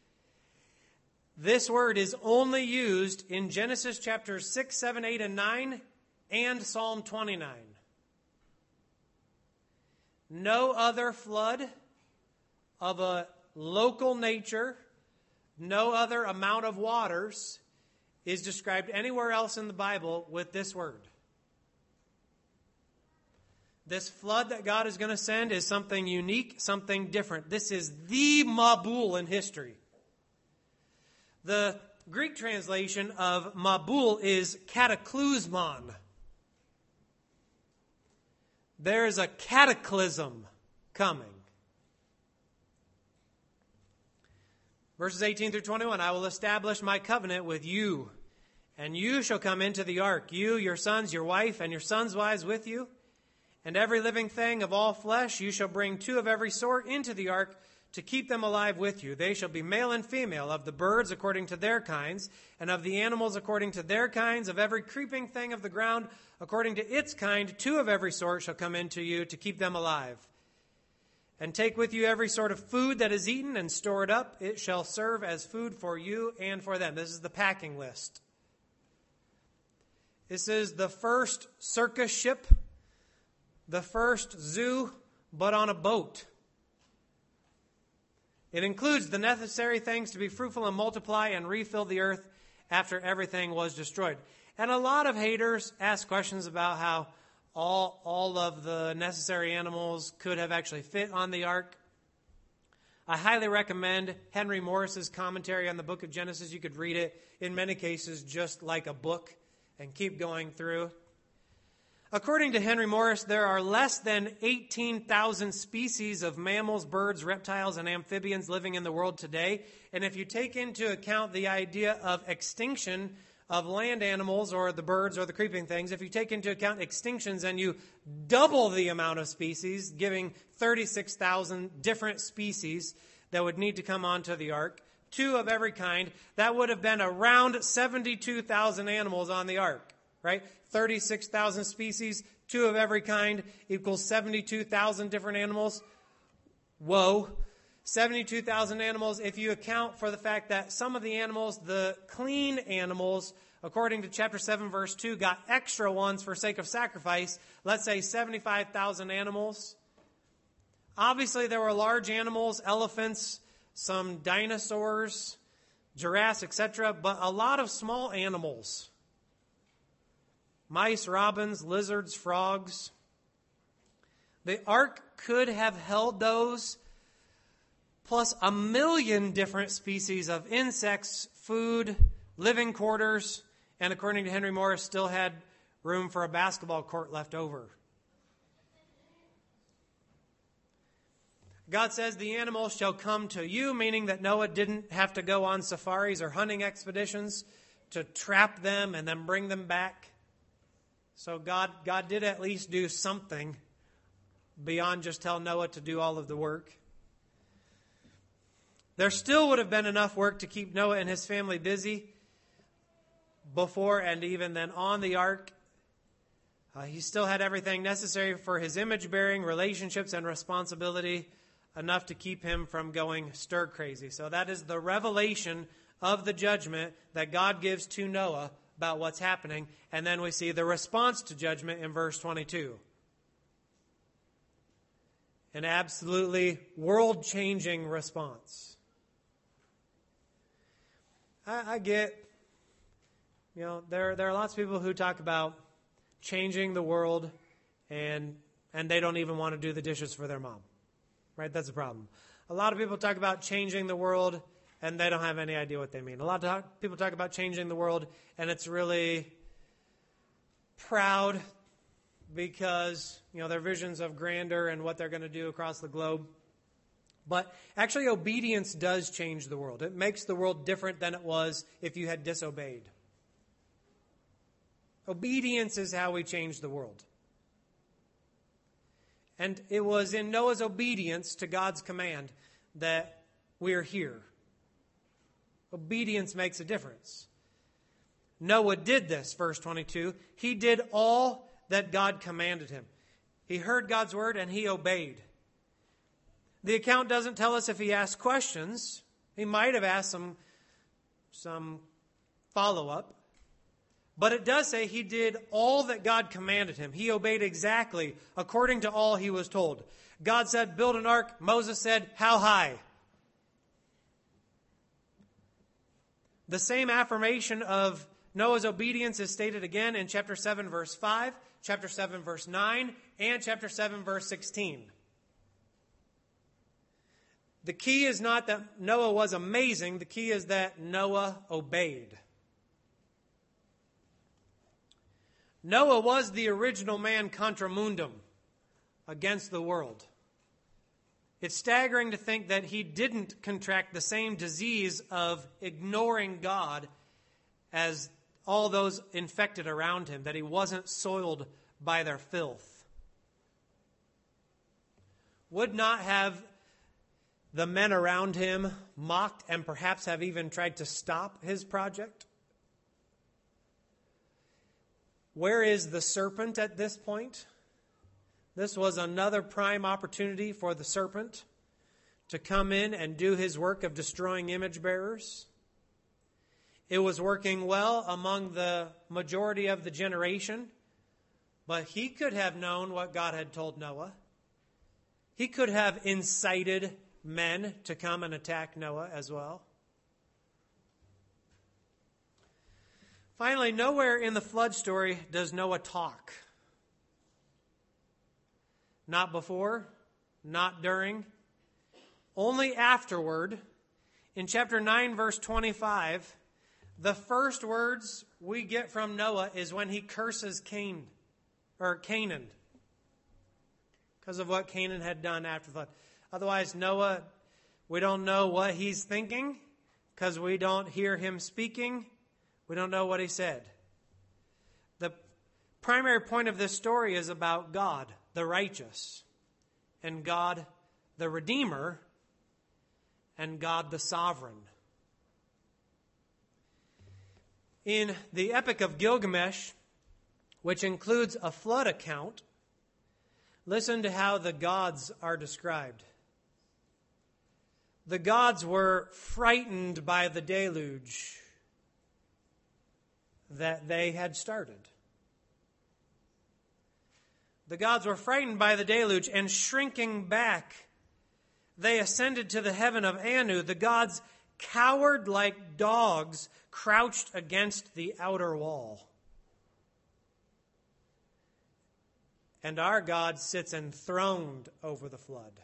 This word is only used in Genesis chapters 6, 7, 8, and 9, and Psalm 29. No other flood of a local nature, no other amount of waters is described anywhere else in the Bible with this word. This flood that God is going to send is something unique, something different. This is the Mabul in history. The Greek translation of Mabul is cataclysmon. There is a cataclysm coming. Verses 18 through 21, I will establish my covenant with you, and you shall come into the ark, you, your sons, your wife, and your sons' wives with you. And every living thing of all flesh you shall bring 2 of every sort into the ark to keep them alive with you. They shall be male and female, of the birds according to their kinds, and of the animals according to their kinds, of every creeping thing of the ground according to its kind. 2 of every sort shall come into you to keep them alive. And take with you every sort of food that is eaten and store it up. It shall serve as food for you and for them. This is the packing list. This is the first circus ship, the first zoo, but on a boat. It includes the necessary things to be fruitful and multiply and refill the earth after everything was destroyed. And a lot of haters ask questions about how all of the necessary animals could have actually fit on the ark. I highly recommend Henry Morris's commentary on the book of Genesis. You could read it in many cases just like a book and keep going through. According to Henry Morris, there are less than 18,000 species of mammals, birds, reptiles, and amphibians living in the world today. And if you take into account the idea of extinction of land animals or the birds or the creeping things, if you take into account extinctions and you double the amount of species, giving 36,000 different species that would need to come onto the ark, 2 of every kind, that would have been around 72,000 animals on the ark, right? 36,000 species, 2 of every kind equals 72,000 different animals. Whoa. 72,000 animals, if you account for the fact that some of the animals, the clean animals, according to chapter 7, verse 2, got extra ones for sake of sacrifice. Let's say 75,000 animals. Obviously, there were large animals, elephants, some dinosaurs, giraffes, etc., but a lot of small animals. Mice, robins, lizards, frogs. The ark could have held those, plus 1 million different species of insects, food, living quarters, and according to Henry Morris, still had room for a basketball court left over. God says the animals shall come to you, meaning that Noah didn't have to go on safaris or hunting expeditions to trap them and then bring them back. So God did at least do something beyond just tell Noah to do all of the work. There still would have been enough work to keep Noah and his family busy before and even then on the ark. He still had everything necessary for his image-bearing, relationships, and responsibility, enough to keep him from going stir-crazy. So that is the revelation of the judgment that God gives to Noah about what's happening. And then we see the response to judgment in verse 22. An absolutely world-changing response. I get, there are lots of people who talk about changing the world and they don't even want to do the dishes for their mom. Right? That's a problem. A lot of people talk about changing the world and they don't have any idea what they mean. A lot of people talk about changing the world and it's really proud because, their visions of grandeur and what they're going to do across the globe. But actually, obedience does change the world. It makes the world different than it was if you had disobeyed. Obedience is how we change the world. And it was in Noah's obedience to God's command that we're here. Obedience makes a difference. Noah did this, verse 22. He did all that God commanded him. He heard God's word and he obeyed. The account doesn't tell us if he asked questions. He might have asked some follow-up. But it does say he did all that God commanded him. He obeyed exactly according to all he was told. God said, build an ark. Moses said, how high? The same affirmation of Noah's obedience is stated again in chapter 7, verse 5, chapter 7, verse 9, and chapter 7, verse 16. The key is not that Noah was amazing. The key is that Noah obeyed. Noah was the original man contra mundum, against the world. It's staggering to think that he didn't contract the same disease of ignoring God as all those infected around him, that he wasn't soiled by their filth. Would not have the men around him mocked and perhaps have even tried to stop his project? Where is the serpent at this point? This was another prime opportunity for the serpent to come in and do his work of destroying image bearers. It was working well among the majority of the generation, but he could have known what God had told Noah. He could have incited men to come and attack Noah as well. Finally, nowhere in the flood story does Noah talk. Not before, not during, only afterward. In chapter 9, verse 25, the first words we get from Noah is when he curses Canaan, because of what Canaan had done after the flood. Otherwise, Noah, we don't know what he's thinking, because we don't hear him speaking. We don't know what he said. The primary point of this story is about God, the righteous, and God, the Redeemer, and God, the sovereign. In the Epic of Gilgamesh, which includes a flood account, listen to how the gods are described. The gods were frightened by the deluge that they had started. The gods were frightened by the deluge, and shrinking back, they ascended to the heaven of Anu. The gods cowered like dogs crouched against the outer wall. And our God sits enthroned over the flood.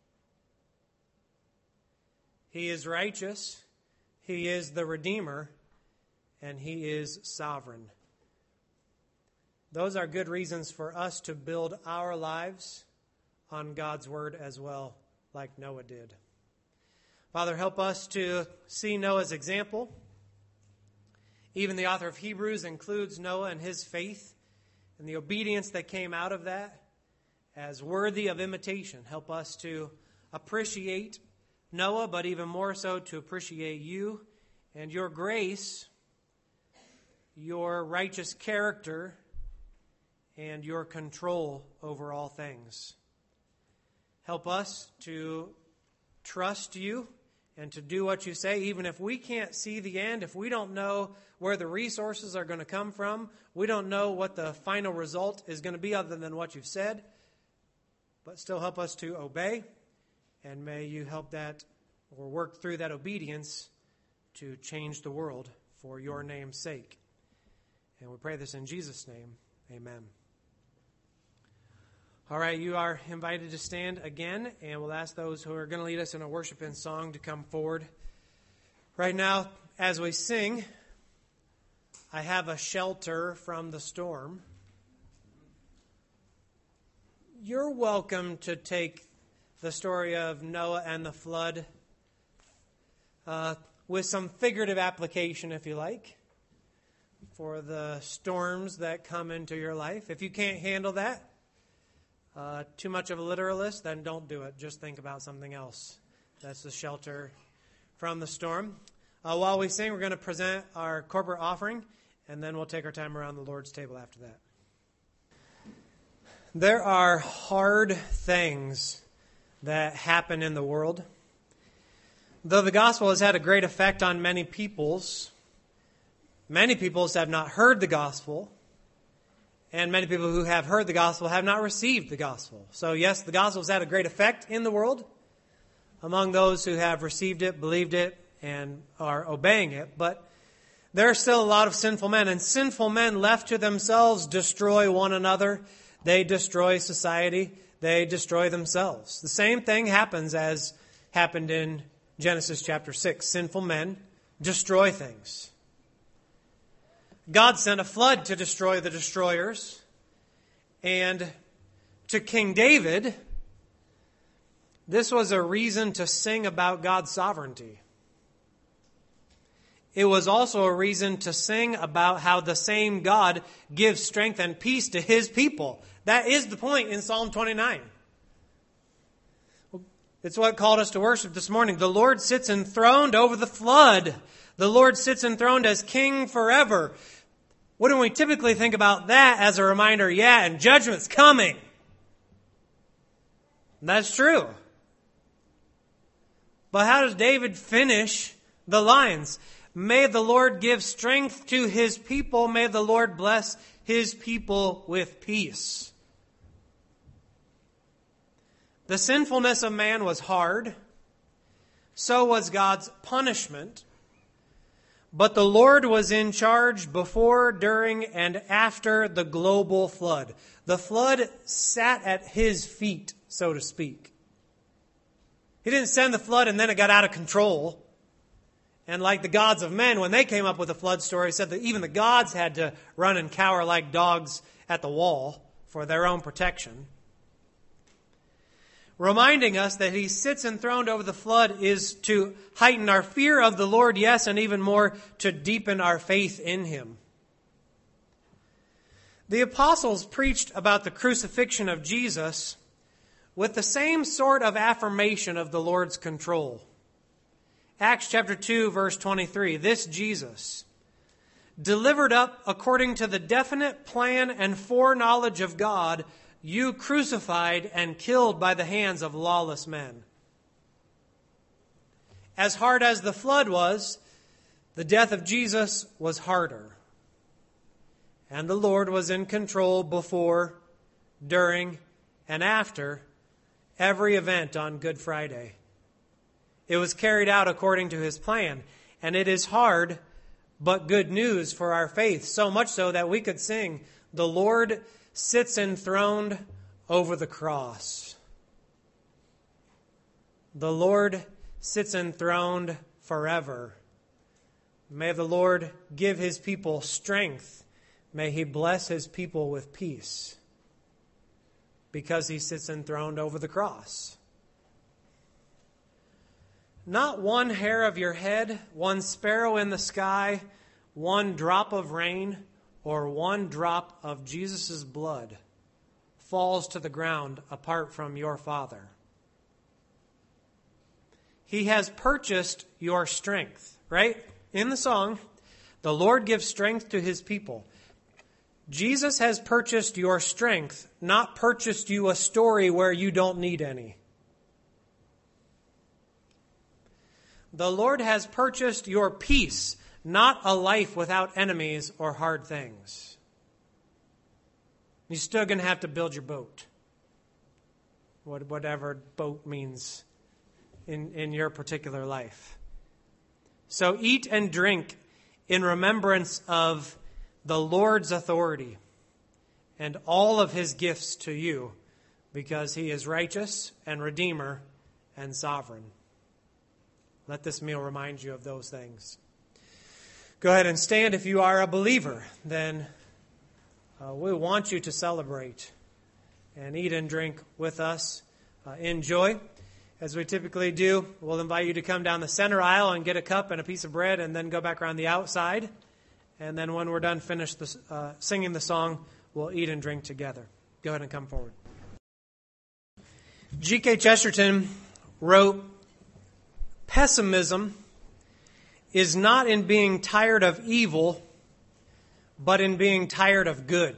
He is righteous, He is the Redeemer, and He is sovereign. Those are good reasons for us to build our lives on God's Word as well, like Noah did. Father, help us to see Noah's example. Even the author of Hebrews includes Noah and his faith and the obedience that came out of that as worthy of imitation. Help us to appreciate Noah, but even more so to appreciate you and your grace, your righteous character, and your control over all things. Help us to trust you and to do what you say, even if we can't see the end, if we don't know where the resources are going to come from, we don't know what the final result is going to be other than what you've said, but still help us to obey, and may you help that or work through that obedience to change the world for your name's sake. And we pray this in Jesus' name. Amen. All right, you are invited to stand again, and we'll ask those who are going to lead us in a worship and song to come forward. Right now, as we sing, I have a shelter from the storm. You're welcome to take the story of Noah and the flood with some figurative application, if you like, for the storms that come into your life. If you can't handle that, too much of a literalist, then don't do it. Just think about something else. That's the shelter from the storm. While we sing, we're going to present our corporate offering, and then we'll take our time around the Lord's table after that. There are hard things that happen in the world. Though the gospel has had a great effect on many peoples, Many peoples have not heard the gospel, and many people who have heard the gospel have not received the gospel. So yes, the gospel has had a great effect in the world among those who have received it, believed it, and are obeying it. But there are still a lot of sinful men, and sinful men left to themselves destroy one another. They destroy society. They destroy themselves. The same thing happens as happened in Genesis chapter 6. Sinful men destroy things. God sent a flood to destroy the destroyers. And to King David, this was a reason to sing about God's sovereignty. It was also a reason to sing about how the same God gives strength and peace to His people. That is the point in Psalm 29. It's what called us to worship this morning. The Lord sits enthroned over the flood. The Lord sits enthroned as King forever. Wouldn't we typically think about that as a reminder? Yeah, and judgment's coming. That's true. But how does David finish the lines? May the Lord give strength to His people. May the Lord bless His people with peace. The sinfulness of man was hard. So was God's punishment. But the Lord was in charge before, during, and after the global flood. The flood sat at His feet, so to speak. He didn't send the flood and then it got out of control. And like the gods of men, when they came up with the flood story, said that even the gods had to run and cower like dogs at the wall for their own protection. Reminding us that He sits enthroned over the flood is to heighten our fear of the Lord, yes, and even more to deepen our faith in Him. The apostles preached about the crucifixion of Jesus with the same sort of affirmation of the Lord's control. Acts chapter 2, verse 23, this Jesus, delivered up according to the definite plan and foreknowledge of God, you crucified and killed by the hands of lawless men. As hard as the flood was, the death of Jesus was harder. And the Lord was in control before, during, and after every event on Good Friday. It was carried out according to His plan. And it is hard, but good news for our faith. So much so that we could sing, the Lord sits enthroned over the cross. The Lord sits enthroned forever. May the Lord give His people strength. May He bless His people with peace. Because He sits enthroned over the cross. Not one hair of your head, one sparrow in the sky, one drop of rain, or one drop of Jesus' blood falls to the ground apart from your Father. He has purchased your strength, right? In the song, the Lord gives strength to His people. Jesus has purchased your strength, not purchased you a story where you don't need any. The Lord has purchased your peace, not a life without enemies or hard things. You're still going to have to build your boat. Whatever boat means in your particular life. So eat and drink in remembrance of the Lord's authority and all of His gifts to you, because He is righteous and Redeemer and sovereign. Let this meal remind you of those things. Go ahead and stand if you are a believer. Then we want you to celebrate and eat and drink with us. Enjoy. As we typically do, we'll invite you to come down the center aisle and get a cup and a piece of bread and then go back around the outside. And then when we're done singing the song, we'll eat and drink together. Go ahead and come forward. G.K. Chesterton wrote, "Pessimism is not in being tired of evil, but in being tired of good.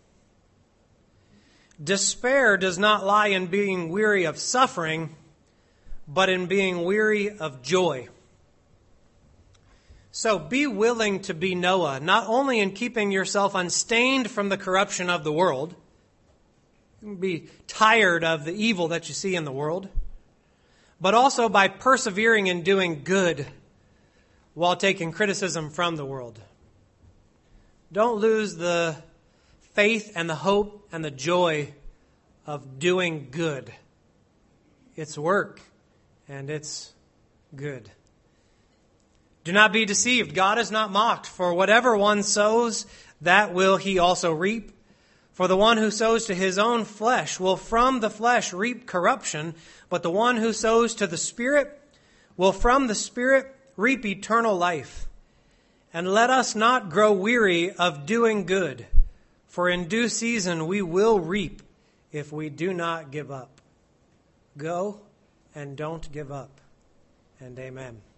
Despair does not lie in being weary of suffering, but in being weary of joy. So be willing to be Noah, not only in keeping yourself unstained from the corruption of the world, be tired of the evil that you see in the world, but also by persevering in doing good while taking criticism from the world. Don't lose the faith and the hope and the joy of doing good. It's work, and it's good. Do not be deceived. God is not mocked. For whatever one sows, that will he also reap. For the one who sows to his own flesh will from the flesh reap corruption, but the one who sows to the Spirit will from the Spirit reap eternal life. And let us not grow weary of doing good, for in due season we will reap if we do not give up. Go and don't give up. And amen.